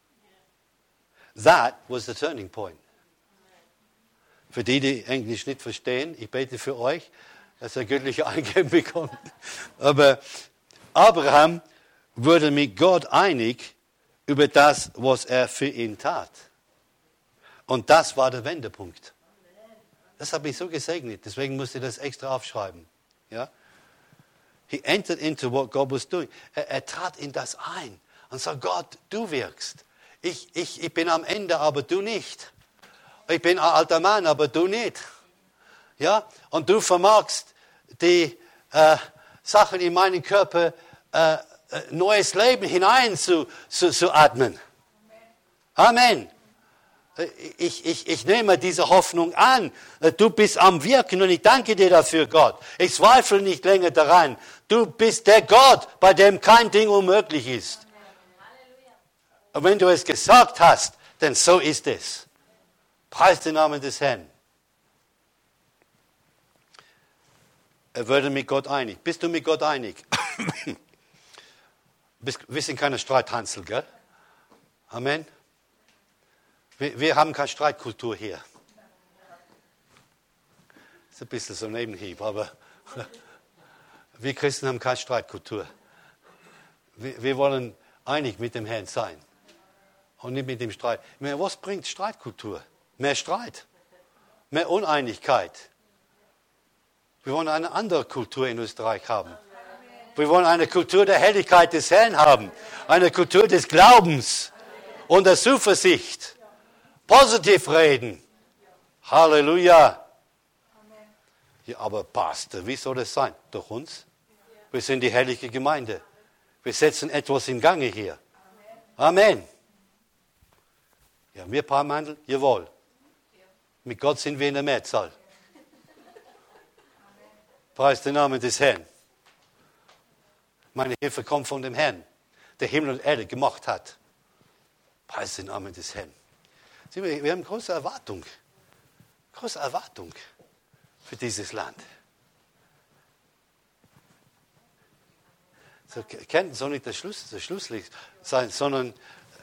That was the turning point. Für die, die Englisch nicht verstehen, ich bete für euch, dass er göttliche Eingeben bekommt. Aber Abraham wurde mit Gott einig über das, was er für ihn tat. Und das war der Wendepunkt. Das hat mich so gesegnet, deswegen musste ich das extra aufschreiben. Ja? He entered into what God was doing. Er trat in das ein und sagt, Gott, du wirkst. Ich bin am Ende, aber du nicht. Ich bin ein alter Mann, aber du nicht. Ja? Und du vermagst die Sachen in meinen Körper neues Leben hinein zu atmen. Amen. Ich nehme diese Hoffnung an. Du bist am Wirken und ich danke dir dafür, Gott. Ich zweifle nicht länger daran. Du bist der Gott, bei dem kein Ding unmöglich ist. Und wenn du es gesagt hast, dann so ist es. Preis den Namen des Herrn. Er würde mit Gott einig. Bist du mit Gott einig? Wir sind keine Streithansel, gell? Amen. Wir haben keine Streitkultur hier. Das ist ein bisschen so ein Nebenhieb, aber wir Christen haben keine Streitkultur. Wir wollen einig mit dem Herrn sein und nicht mit dem Streit. Was bringt Streitkultur? Mehr Streit, mehr Uneinigkeit. Wir wollen eine andere Kultur in Österreich haben. Wir wollen eine Kultur der Herrlichkeit des Herrn haben. Eine Kultur des Glaubens und der Zuversicht. Positiv reden. Halleluja. Ja, aber Pastor, wie soll das sein? Durch uns? Wir sind die herrliche Gemeinde. Wir setzen etwas in Gange hier. Amen. Ja, wir paar Mandel? Jawohl. Mit Gott sind wir in der Mehrzahl. Preis den Namen des Herrn. Meine Hilfe kommt von dem Herrn, der Himmel und Erde gemacht hat. Preis den Namen des Herrn. Wir haben große Erwartung für dieses Land. Soll nicht der Schlusslicht sein, sondern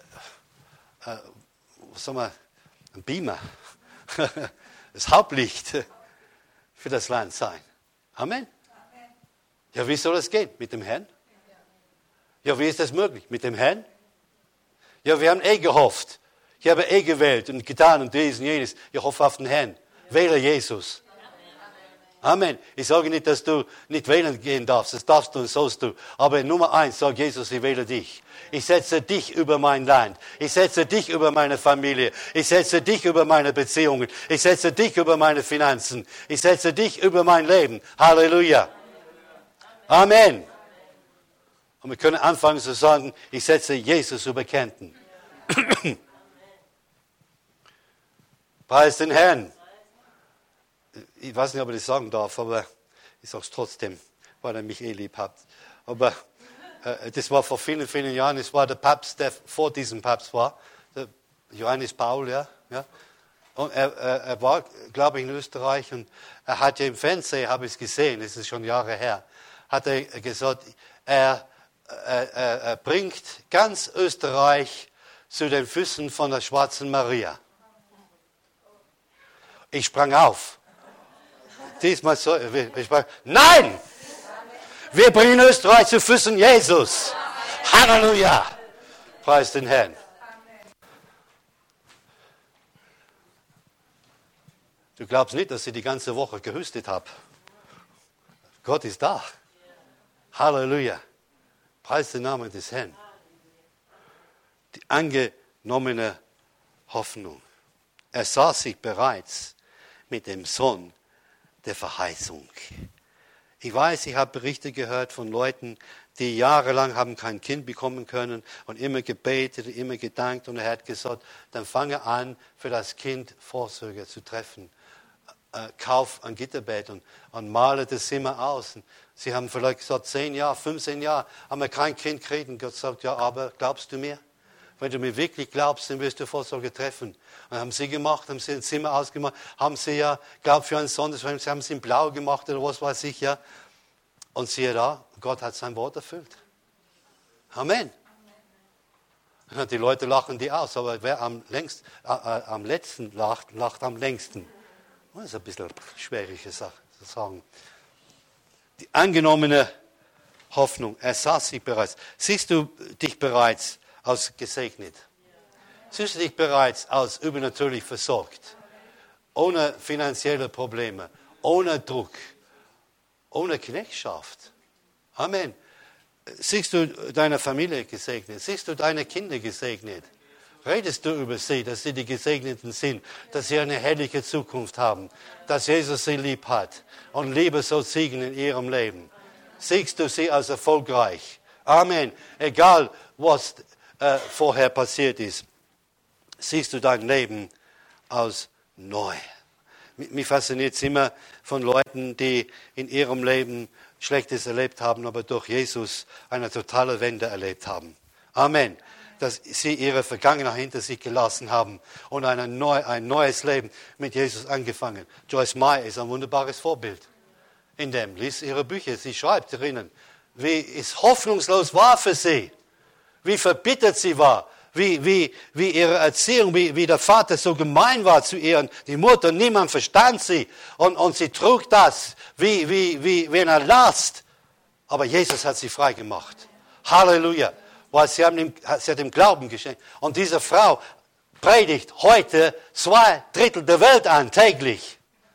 ein Beamer, das Hauptlicht für das Land sein. Amen. Ja, wie soll das gehen? Mit dem Herrn? Ja, wie ist das möglich? Mit dem Herrn? Ja, wir haben gehofft. Ich habe gewählt und getan und dies und jenes. Ich hoffe auf den Herrn. Wähle Jesus. Amen. Ich sage nicht, dass du nicht wählen gehen darfst. Das darfst du und sollst du. Aber Nummer 1, sag Jesus, ich wähle dich. Ich setze dich über mein Land. Ich setze dich über meine Familie. Ich setze dich über meine Beziehungen. Ich setze dich über meine Finanzen. Ich setze dich über mein Leben. Halleluja. Amen. Und wir können anfangen zu sagen, ich setze Jesus über Kärnten. Preis den Herrn. Ich weiß nicht, ob ich das sagen darf, aber ich sage es trotzdem, weil er mich lieb hat. Aber das war vor vielen, vielen Jahren. Es war der Papst, der vor diesem Papst war, der Johannes Paul, ja. Und er war, glaube ich, in Österreich und er hat ja im Fernsehen, habe ich es gesehen, das ist schon Jahre her, hat er gesagt, er bringt ganz Österreich zu den Füßen von der Schwarzen Maria. Ich sprang auf. Diesmal so, ich sprang, nein! Wir bringen Österreich zu Füßen Jesus. Halleluja! Preis den Herrn. Du glaubst nicht, dass ich die ganze Woche gehüstet habe. Gott ist da. Halleluja. Preis den Namen des Herrn. Die angenommene Hoffnung. Er sah sich bereits mit dem Sohn der Verheißung. Ich weiß, ich habe Berichte gehört von Leuten, die jahrelang haben kein Kind bekommen können und immer gebetet, immer gedankt und er hat gesagt, dann fange an, für das Kind Vorsorge zu treffen. Kauf ein Gitterbett und male das Zimmer aus. Und sie haben vielleicht gesagt, 10 Jahre, 15 Jahre, haben wir kein Kind gekriegt. Und Gott sagt, ja, aber glaubst du mir? Wenn du mir wirklich glaubst, dann wirst du Vorsorge treffen. Und haben sie gemacht, haben sie ein Zimmer ausgemacht, haben sie ja, glaubt für einen Sohn, sie haben es in Blau gemacht oder was weiß ich, ja. Und siehe da, Gott hat sein Wort erfüllt. Amen. Die Leute lachen die aus, aber wer am letzten lacht am längsten. Das ist ein bisschen eine schwierige Sache zu sagen. Die angenommene Hoffnung, er sah sich bereits. Siehst du dich bereits als gesegnet? Siehst du dich bereits als übernatürlich versorgt? Ohne finanzielle Probleme, ohne Druck, ohne Knechtschaft. Amen. Siehst du deine Familie gesegnet? Siehst du deine Kinder gesegnet? Redest du über sie, dass sie die Gesegneten sind, dass sie eine herrliche Zukunft haben, dass Jesus sie lieb hat und Liebe soll siegen in ihrem Leben? Siehst du sie als erfolgreich? Amen. Egal, was vorher passiert ist, siehst du dein Leben aus neu. Mich fasziniert es immer von Leuten, die in ihrem Leben Schlechtes erlebt haben, aber durch Jesus eine totale Wende erlebt haben. Amen. Dass sie ihre Vergangenheit hinter sich gelassen haben und ein neues Leben mit Jesus angefangen. Joyce Meyer ist ein wunderbares Vorbild in dem. Lies ihre Bücher, sie schreibt drinnen, wie es hoffnungslos war für sie, wie verbittert sie war, wie ihre Erziehung, wie der Vater so gemein war zu ihr und die Mutter, niemand verstand sie und sie trug das wie eine Last. Aber Jesus hat sie frei gemacht. Halleluja. Weil sie hat ihm Glauben geschenkt. Und diese Frau predigt heute 2/3 der Welt an, täglich.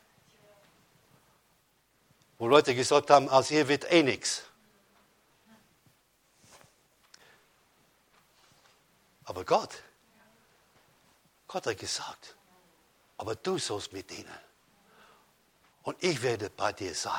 Wo Leute gesagt haben, aus ihr wird eh nichts. Aber Gott hat gesagt, aber du sollst mit ihnen. Und ich werde bei dir sein.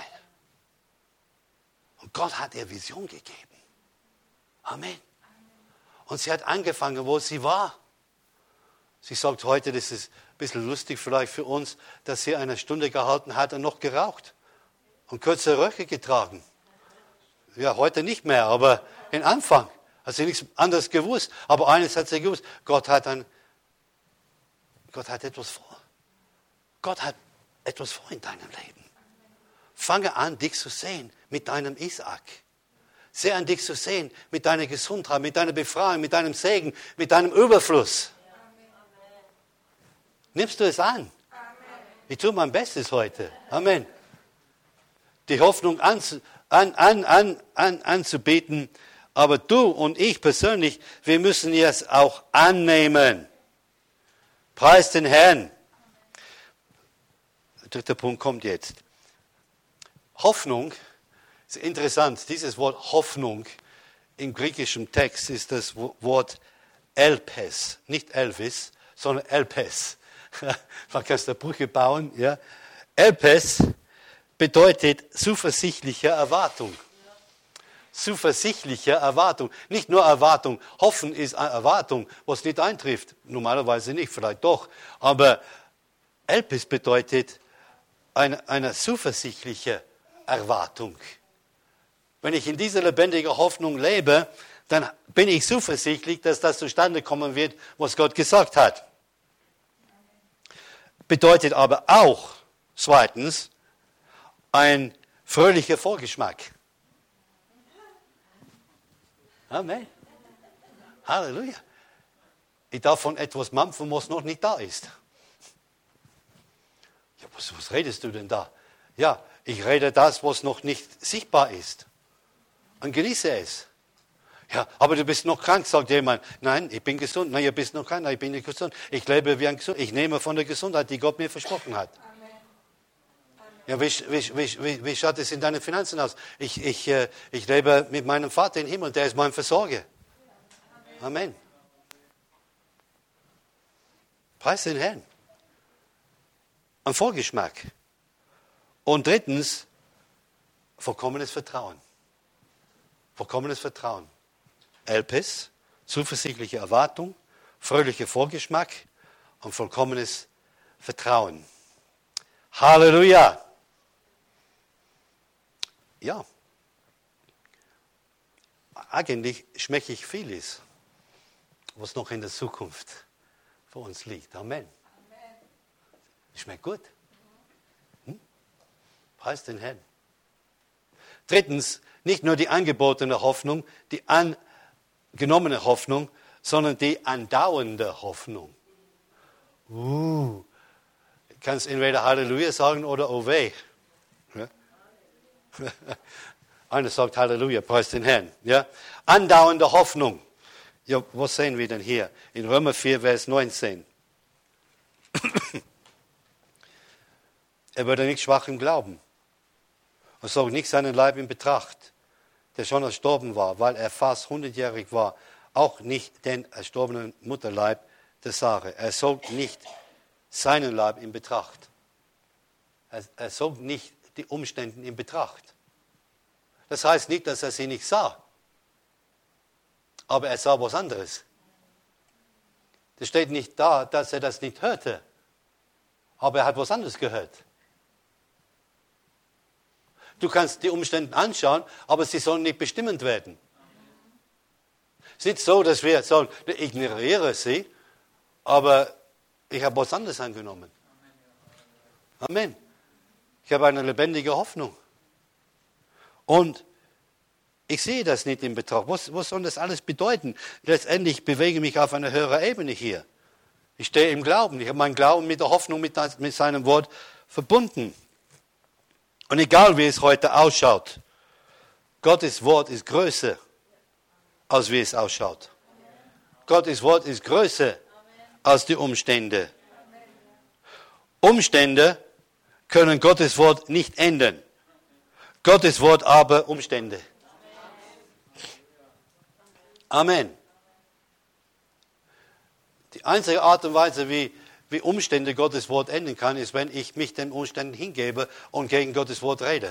Und Gott hat ihr Vision gegeben. Amen. Und sie hat angefangen, wo sie war. Sie sagt heute, das ist ein bisschen lustig vielleicht für uns, dass sie eine Stunde gehalten hat und noch geraucht. Und kürzere Röcke getragen. Ja, heute nicht mehr, aber im Anfang hat sie nichts anderes gewusst. Aber eines hat sie gewusst, Gott hat etwas vor. Gott hat etwas vor in deinem Leben. Fange an, dich zu sehen mit deinem Isaak. Sehe an, dich zu sehen mit deiner Gesundheit, mit deiner Befreiung, mit deinem Segen, mit deinem Überfluss. Nimmst du es an? Ich tue mein Bestes heute. Amen. Die Hoffnung anzubieten, aber du und ich persönlich, wir müssen es auch annehmen. Preis den Herrn. Der dritte Punkt kommt jetzt. Hoffnung ist interessant. Dieses Wort Hoffnung im griechischen Text ist das Wort Elpes. Nicht Elvis, sondern Elpes. Man kann da Brücke bauen. Ja. Elpes bedeutet zuversichtliche Erwartung. Zuversichtliche Erwartung. Nicht nur Erwartung. Hoffen ist eine Erwartung, was nicht eintrifft. Normalerweise nicht, vielleicht doch. Aber Elpis bedeutet eine zuversichtliche Erwartung. Wenn ich in dieser lebendigen Hoffnung lebe, dann bin ich zuversichtlich, dass das zustande kommen wird, was Gott gesagt hat. Bedeutet aber auch, zweitens, ein fröhlicher Vorgeschmack. Amen. Halleluja. Ich darf von etwas mampfen, was noch nicht da ist. Ja, was redest du denn da? Ja, ich rede das, was noch nicht sichtbar ist. Und genieße es. Ja, aber du bist noch krank, sagt jemand. Nein, ich bin gesund. Nein, du bist noch krank. Nein, ich bin nicht gesund. Ich lebe wie ein Gesund. Ich nehme von der Gesundheit, die Gott mir versprochen hat. Amen. Ja, wie schaut es in deinen Finanzen aus? Ich lebe mit meinem Vater im Himmel, der ist mein Versorger. Amen. Preis den Herrn. Ein Vorgeschmack. Und drittens, vollkommenes Vertrauen. Vollkommenes Vertrauen. Elpis, zuversichtliche Erwartung, fröhlicher Vorgeschmack und vollkommenes Vertrauen. Halleluja! Ja, eigentlich schmecke ich vieles, was noch in der Zukunft vor uns liegt. Amen. Schmeckt gut. Preis den Herrn. Drittens, nicht nur die angebotene Hoffnung, die angenommene Hoffnung, sondern die andauernde Hoffnung. Du kannst entweder Halleluja sagen oder Oh weh. Ja? Einer sagt Halleluja, preis den Herrn. Ja? Andauernde Hoffnung. Ja, was sehen wir denn hier? In Römer 4, Vers 19. Er würde nicht schwach im Glauben. Und zog nicht seinen Leib in Betracht, der schon erstorben war, weil er fast 100-jährig war, auch nicht den erstorbenen Mutterleib der Sarah. Er zog nicht seinen Leib in Betracht. Er zog nicht die Umstände in Betracht. Das heißt nicht, dass er sie nicht sah, aber er sah was anderes. Es steht nicht da, dass er das nicht hörte. aber er hat was anderes gehört. Du kannst die Umstände anschauen, aber sie sollen nicht bestimmend werden. Es ist nicht so, dass wir sagen, ich ignoriere sie, aber ich habe was anderes angenommen. Amen. Ich habe eine lebendige Hoffnung. Und ich sehe das nicht in Betracht. Was soll das alles bedeuten? Letztendlich bewege ich mich auf einer höheren Ebene hier. Ich stehe im Glauben. Ich habe meinen Glauben mit der Hoffnung, mit seinem Wort verbunden. Und egal, wie es heute ausschaut, Gottes Wort ist größer, als wie es ausschaut. Gottes Wort ist größer als die Umstände. Umstände können Gottes Wort nicht ändern. Gottes Wort aber Umstände. Amen. Die einzige Art und Weise, wie Umstände Gottes Wort ändern kann, ist, wenn ich mich den Umständen hingebe und gegen Gottes Wort rede.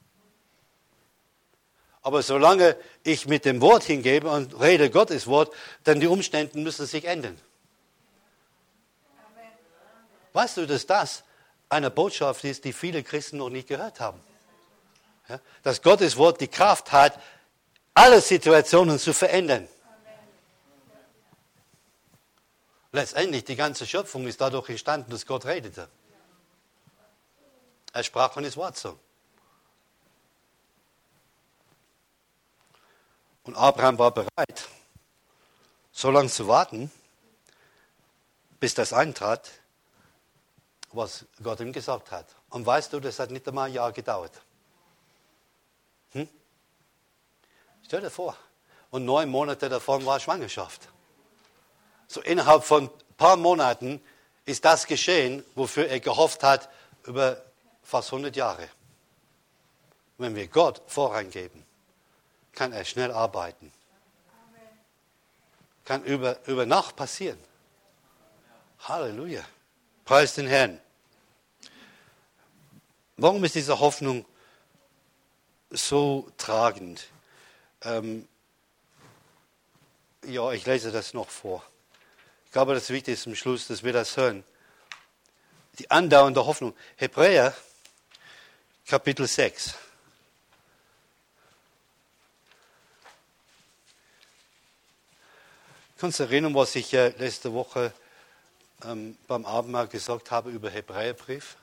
Aber solange ich mit dem Wort hingebe und rede Gottes Wort, dann die Umstände müssen sich ändern. Amen. Weißt du, dass das eine Botschaft ist, die viele Christen noch nicht gehört haben? Ja? Dass Gottes Wort die Kraft hat, alle Situationen zu verändern. Letztendlich, die ganze Schöpfung ist dadurch entstanden, dass Gott redete. Er sprach und es war so. Und Abraham war bereit, so lange zu warten, bis das eintrat, was Gott ihm gesagt hat. Und weißt du, das hat nicht einmal ein Jahr gedauert. Stell dir vor. Und 9 Monate davon war Schwangerschaft. So innerhalb von ein paar Monaten ist das geschehen, wofür er gehofft hat, über fast 100 Jahre. Wenn wir Gott Vorrang geben, kann er schnell arbeiten. Kann über Nacht passieren. Halleluja. Preis den Herrn. Warum ist diese Hoffnung so tragend? Ich lese das noch vor. Ich glaube, das Wichtigste ist zum Schluss, dass wir das hören. Die andauernde Hoffnung. Hebräer, Kapitel 6. Kannst du erinnern, was ich letzte Woche beim Abendmahl gesagt habe über Hebräerbrief?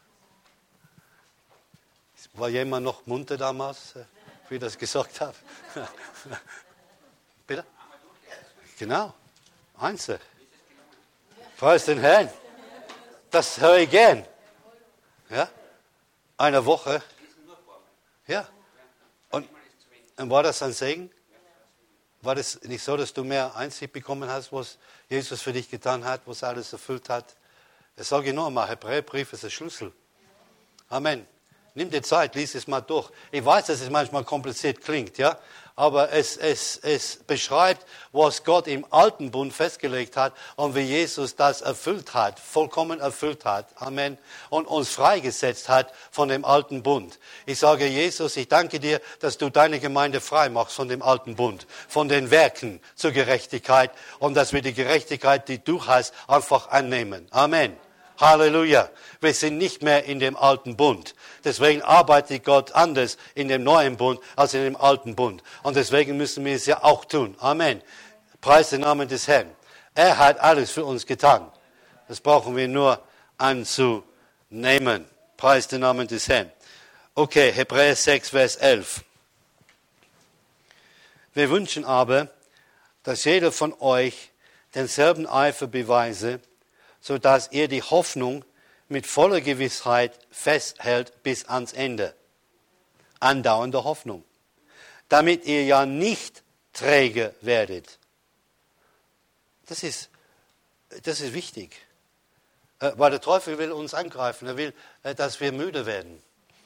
War jemand noch munter damals, wie ich das gesagt habe? Bitte? Genau. Einzel. Preis den Herrn. Das höre ich gern. Ja? Eine Woche. Ja. Und war das ein Segen? War das nicht so, dass du mehr Einsicht bekommen hast, was Jesus für dich getan hat, was alles erfüllt hat? Das sage ich noch einmal, Hebräerbrief ist der Schlüssel. Amen. Nimm dir Zeit, lies es mal durch. Ich weiß, dass es manchmal kompliziert klingt, ja, aber es beschreibt, was Gott im Alten Bund festgelegt hat und wie Jesus das erfüllt hat, vollkommen erfüllt hat. Amen. Und uns freigesetzt hat von dem Alten Bund. Ich sage, Jesus, ich danke dir, dass du deine Gemeinde frei machst von dem Alten Bund, von den Werken zur Gerechtigkeit und dass wir die Gerechtigkeit, die du hast, einfach annehmen. Amen. Halleluja. Wir sind nicht mehr in dem alten Bund. Deswegen arbeitet Gott anders in dem neuen Bund als in dem alten Bund. Und deswegen müssen wir es ja auch tun. Amen. Preis den Namen des Herrn. Er hat alles für uns getan. Das brauchen wir nur anzunehmen. Preis den Namen des Herrn. Okay, Hebräer 6, Vers 11. Wir wünschen aber, dass jeder von euch denselben Eifer beweise, sodass ihr die Hoffnung mit voller Gewissheit festhält bis ans Ende. Andauernde Hoffnung. Damit ihr ja nicht träge werdet. Das ist wichtig. Weil der Teufel will uns angreifen. Er will, dass wir müde werden.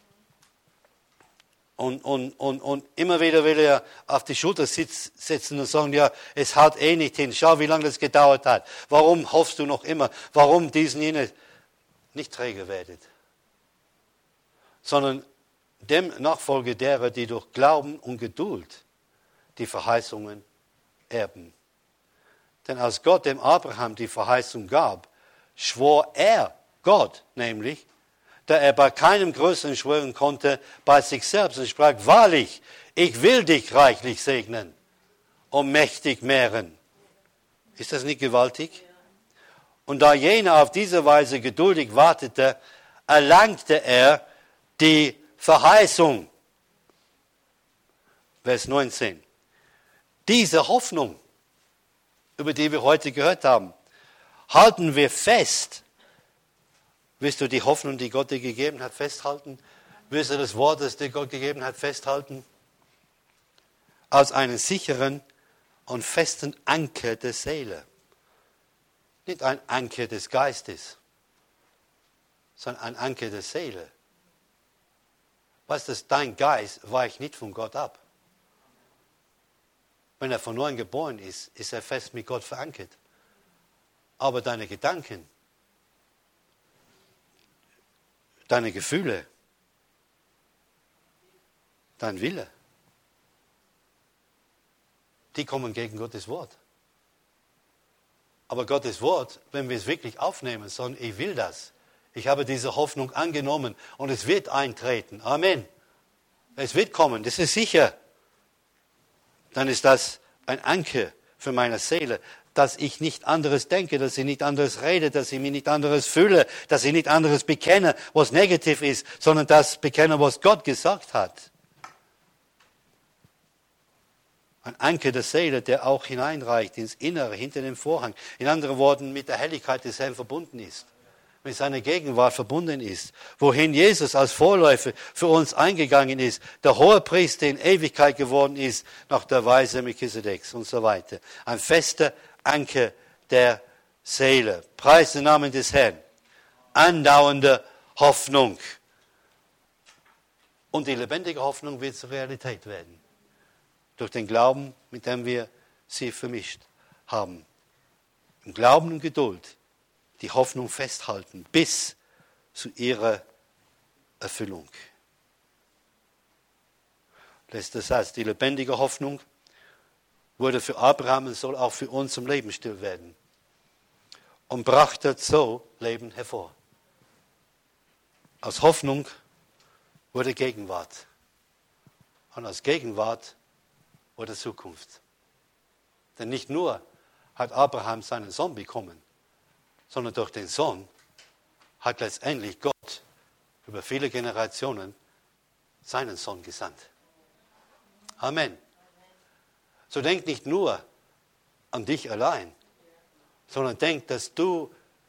Und immer wieder will er auf die Schulter sitzen und sagen, ja, es haut eh nicht hin. Schau, wie lange das gedauert hat. Warum hoffst du noch immer? Warum diesen jene nicht träge werdet? Sondern dem Nachfolge derer, die durch Glauben und Geduld die Verheißungen erben. Denn als Gott dem Abraham die Verheißung gab, schwor er Gott nämlich, da er bei keinem Größeren schwören konnte, bei sich selbst und sprach, wahrlich, ich will dich reichlich segnen und mächtig mehren. Ist das nicht gewaltig? Und da jener auf diese Weise geduldig wartete, erlangte er die Verheißung. Vers 19. Diese Hoffnung, über die wir heute gehört haben, halten wir fest. Willst du die Hoffnung, die Gott dir gegeben hat, festhalten? Willst du das Wort, das dir Gott gegeben hat, festhalten? Als einen sicheren und festen Anker der Seele. Nicht ein Anker des Geistes, sondern ein Anker der Seele. Weißt du, dein Geist weicht nicht von Gott ab. Wenn er von neuem geboren ist, ist er fest mit Gott verankert. Aber deine Gedanken, deine Gefühle, dein Wille, die kommen gegen Gottes Wort. Aber Gottes Wort, wenn wir es wirklich aufnehmen, sondern ich will das. Ich habe diese Hoffnung angenommen und es wird eintreten. Amen. Es wird kommen, das ist sicher. Dann ist das ein Anker für meine Seele, dass ich nicht anderes denke, dass ich nicht anderes rede, dass ich mich nicht anderes fühle, dass ich nicht anderes bekenne, was negativ ist, sondern das bekenne, was Gott gesagt hat. Ein Anker der Seele, der auch hineinreicht ins Innere, hinter dem Vorhang. In anderen Worten, mit der Helligkeit des Herrn verbunden ist. Mit seiner Gegenwart verbunden ist. Wohin Jesus als Vorläufer für uns eingegangen ist. Der Hohepriester in Ewigkeit geworden ist, nach der Weise Melchisedeks und so weiter. Ein fester Anker der Seele. Preis den Namen des Herrn. Andauernde Hoffnung. Und die lebendige Hoffnung wird zur Realität werden. Durch den Glauben, mit dem wir sie vermischt haben. Im Glauben und Geduld die Hoffnung festhalten bis zu ihrer Erfüllung. Letzter Satz. Die lebendige Hoffnung wurde für Abraham und soll auch für uns zum Lebensstil werden. Und brachte so Leben hervor. Aus Hoffnung wurde Gegenwart. Und aus Gegenwart oder Zukunft. Denn nicht nur hat Abraham seinen Sohn bekommen, sondern durch den Sohn hat letztendlich Gott über viele Generationen seinen Sohn gesandt. Amen. So denk nicht nur an dich allein, sondern denk, dass du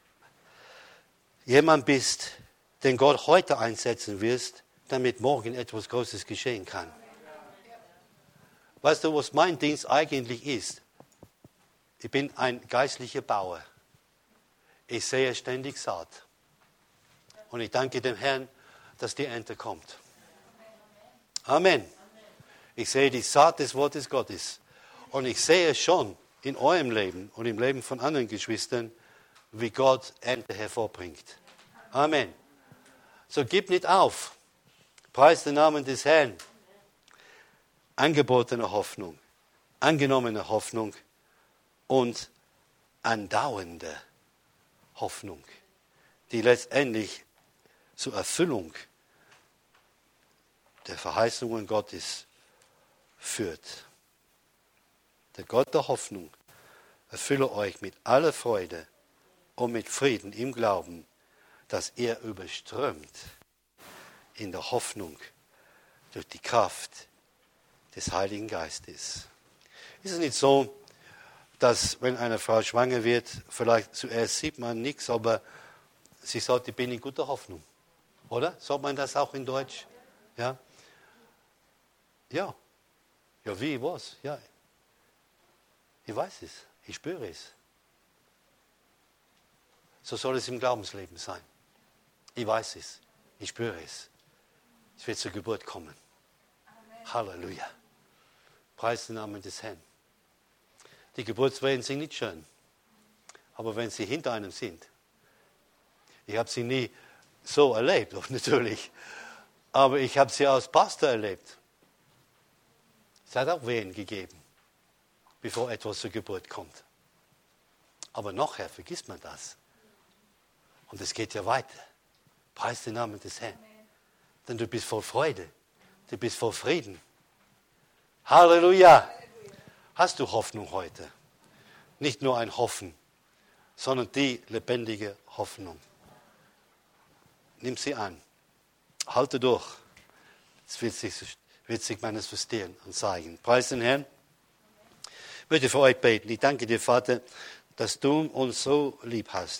jemand bist, den Gott heute einsetzen wirst, damit morgen etwas Großes geschehen kann. Weißt du, was mein Dienst eigentlich ist? Ich bin ein geistlicher Bauer. Ich sehe ständig Saat. Und ich danke dem Herrn, dass die Ernte kommt. Amen. Ich sehe die Saat des Wortes Gottes. Und ich sehe schon in eurem Leben und im Leben von anderen Geschwistern, wie Gott Ernte hervorbringt. Amen. So gib nicht auf. Preis den Namen des Herrn. Angebotene Hoffnung, angenommene Hoffnung und andauernde Hoffnung, die letztendlich zur Erfüllung der Verheißungen Gottes führt. Der Gott der Hoffnung erfülle euch mit aller Freude und mit Frieden im Glauben, dass ihr überströmt in der Hoffnung durch die Kraft des Heiligen Geistes. Ist es nicht so, dass wenn eine Frau schwanger wird, vielleicht zuerst sieht man nichts, aber sie sagt, ich bin in guter Hoffnung. Oder? Sagt man das auch in Deutsch? Ja? Ja. Ja, wie, was? Ja. Ich weiß es. Ich spüre es. So soll es im Glaubensleben sein. Ich weiß es. Ich spüre es. Es wird zur Geburt kommen. Amen. Halleluja. Preis den Namen des Herrn. Die Geburtswehen sind nicht schön. Aber wenn sie hinter einem sind, ich habe sie nie so erlebt, natürlich, aber ich habe sie als Pastor erlebt. Es hat auch Wehen gegeben, bevor etwas zur Geburt kommt. Aber nachher vergisst man das. Und es geht ja weiter. Preis den Namen des Herrn. Denn du bist voll Freude. Du bist voll Frieden. Halleluja. Hast du Hoffnung heute? Nicht nur ein Hoffen, sondern die lebendige Hoffnung. Nimm sie an. Halte durch. Es wird sich manifestieren und zeigen. Preis den Herrn. Ich möchte für euch beten. Ich danke dir, Vater, dass du uns so lieb hast.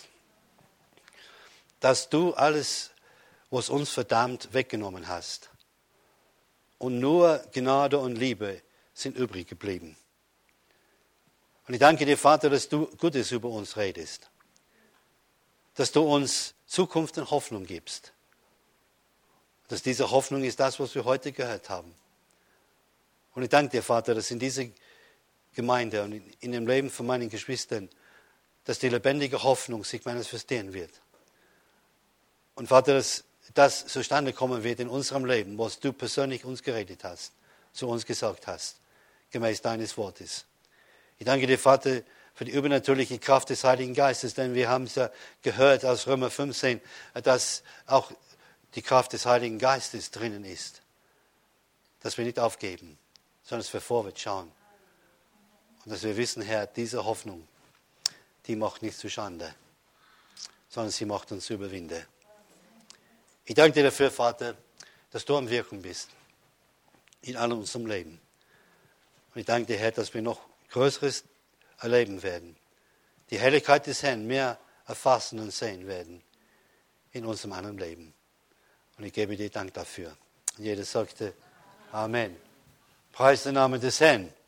Dass du alles, was uns verdammt, weggenommen hast. Und nur Gnade und Liebe sind übrig geblieben. Und ich danke dir, Vater, dass du Gutes über uns redest. Dass du uns Zukunft und Hoffnung gibst. Dass diese Hoffnung ist das, was wir heute gehört haben. Und ich danke dir, Vater, dass in dieser Gemeinde und in dem Leben von meinen Geschwistern, dass die lebendige Hoffnung sich manifestieren wird. Und Vater, dass das zustande kommen wird in unserem Leben, was du persönlich uns geredet hast, zu uns gesagt hast, gemäß deines Wortes. Ich danke dir, Vater, für die übernatürliche Kraft des Heiligen Geistes, denn wir haben es ja gehört aus Römer 15, dass auch die Kraft des Heiligen Geistes drinnen ist. Dass wir nicht aufgeben, sondern dass wir vorwärts schauen. Und dass wir wissen, Herr, diese Hoffnung, die macht nicht zu Schande, sondern sie macht uns zu Überwinden. Ich danke dir dafür, Vater, dass du am Wirken bist in allem unserem Leben. Und ich danke dir, Herr, dass wir noch Größeres erleben werden. Die Herrlichkeit des Herrn mehr erfassen und sehen werden in unserem anderen Leben. Und ich gebe dir Dank dafür. Und jeder sagte Amen. Preis den Namen des Herrn.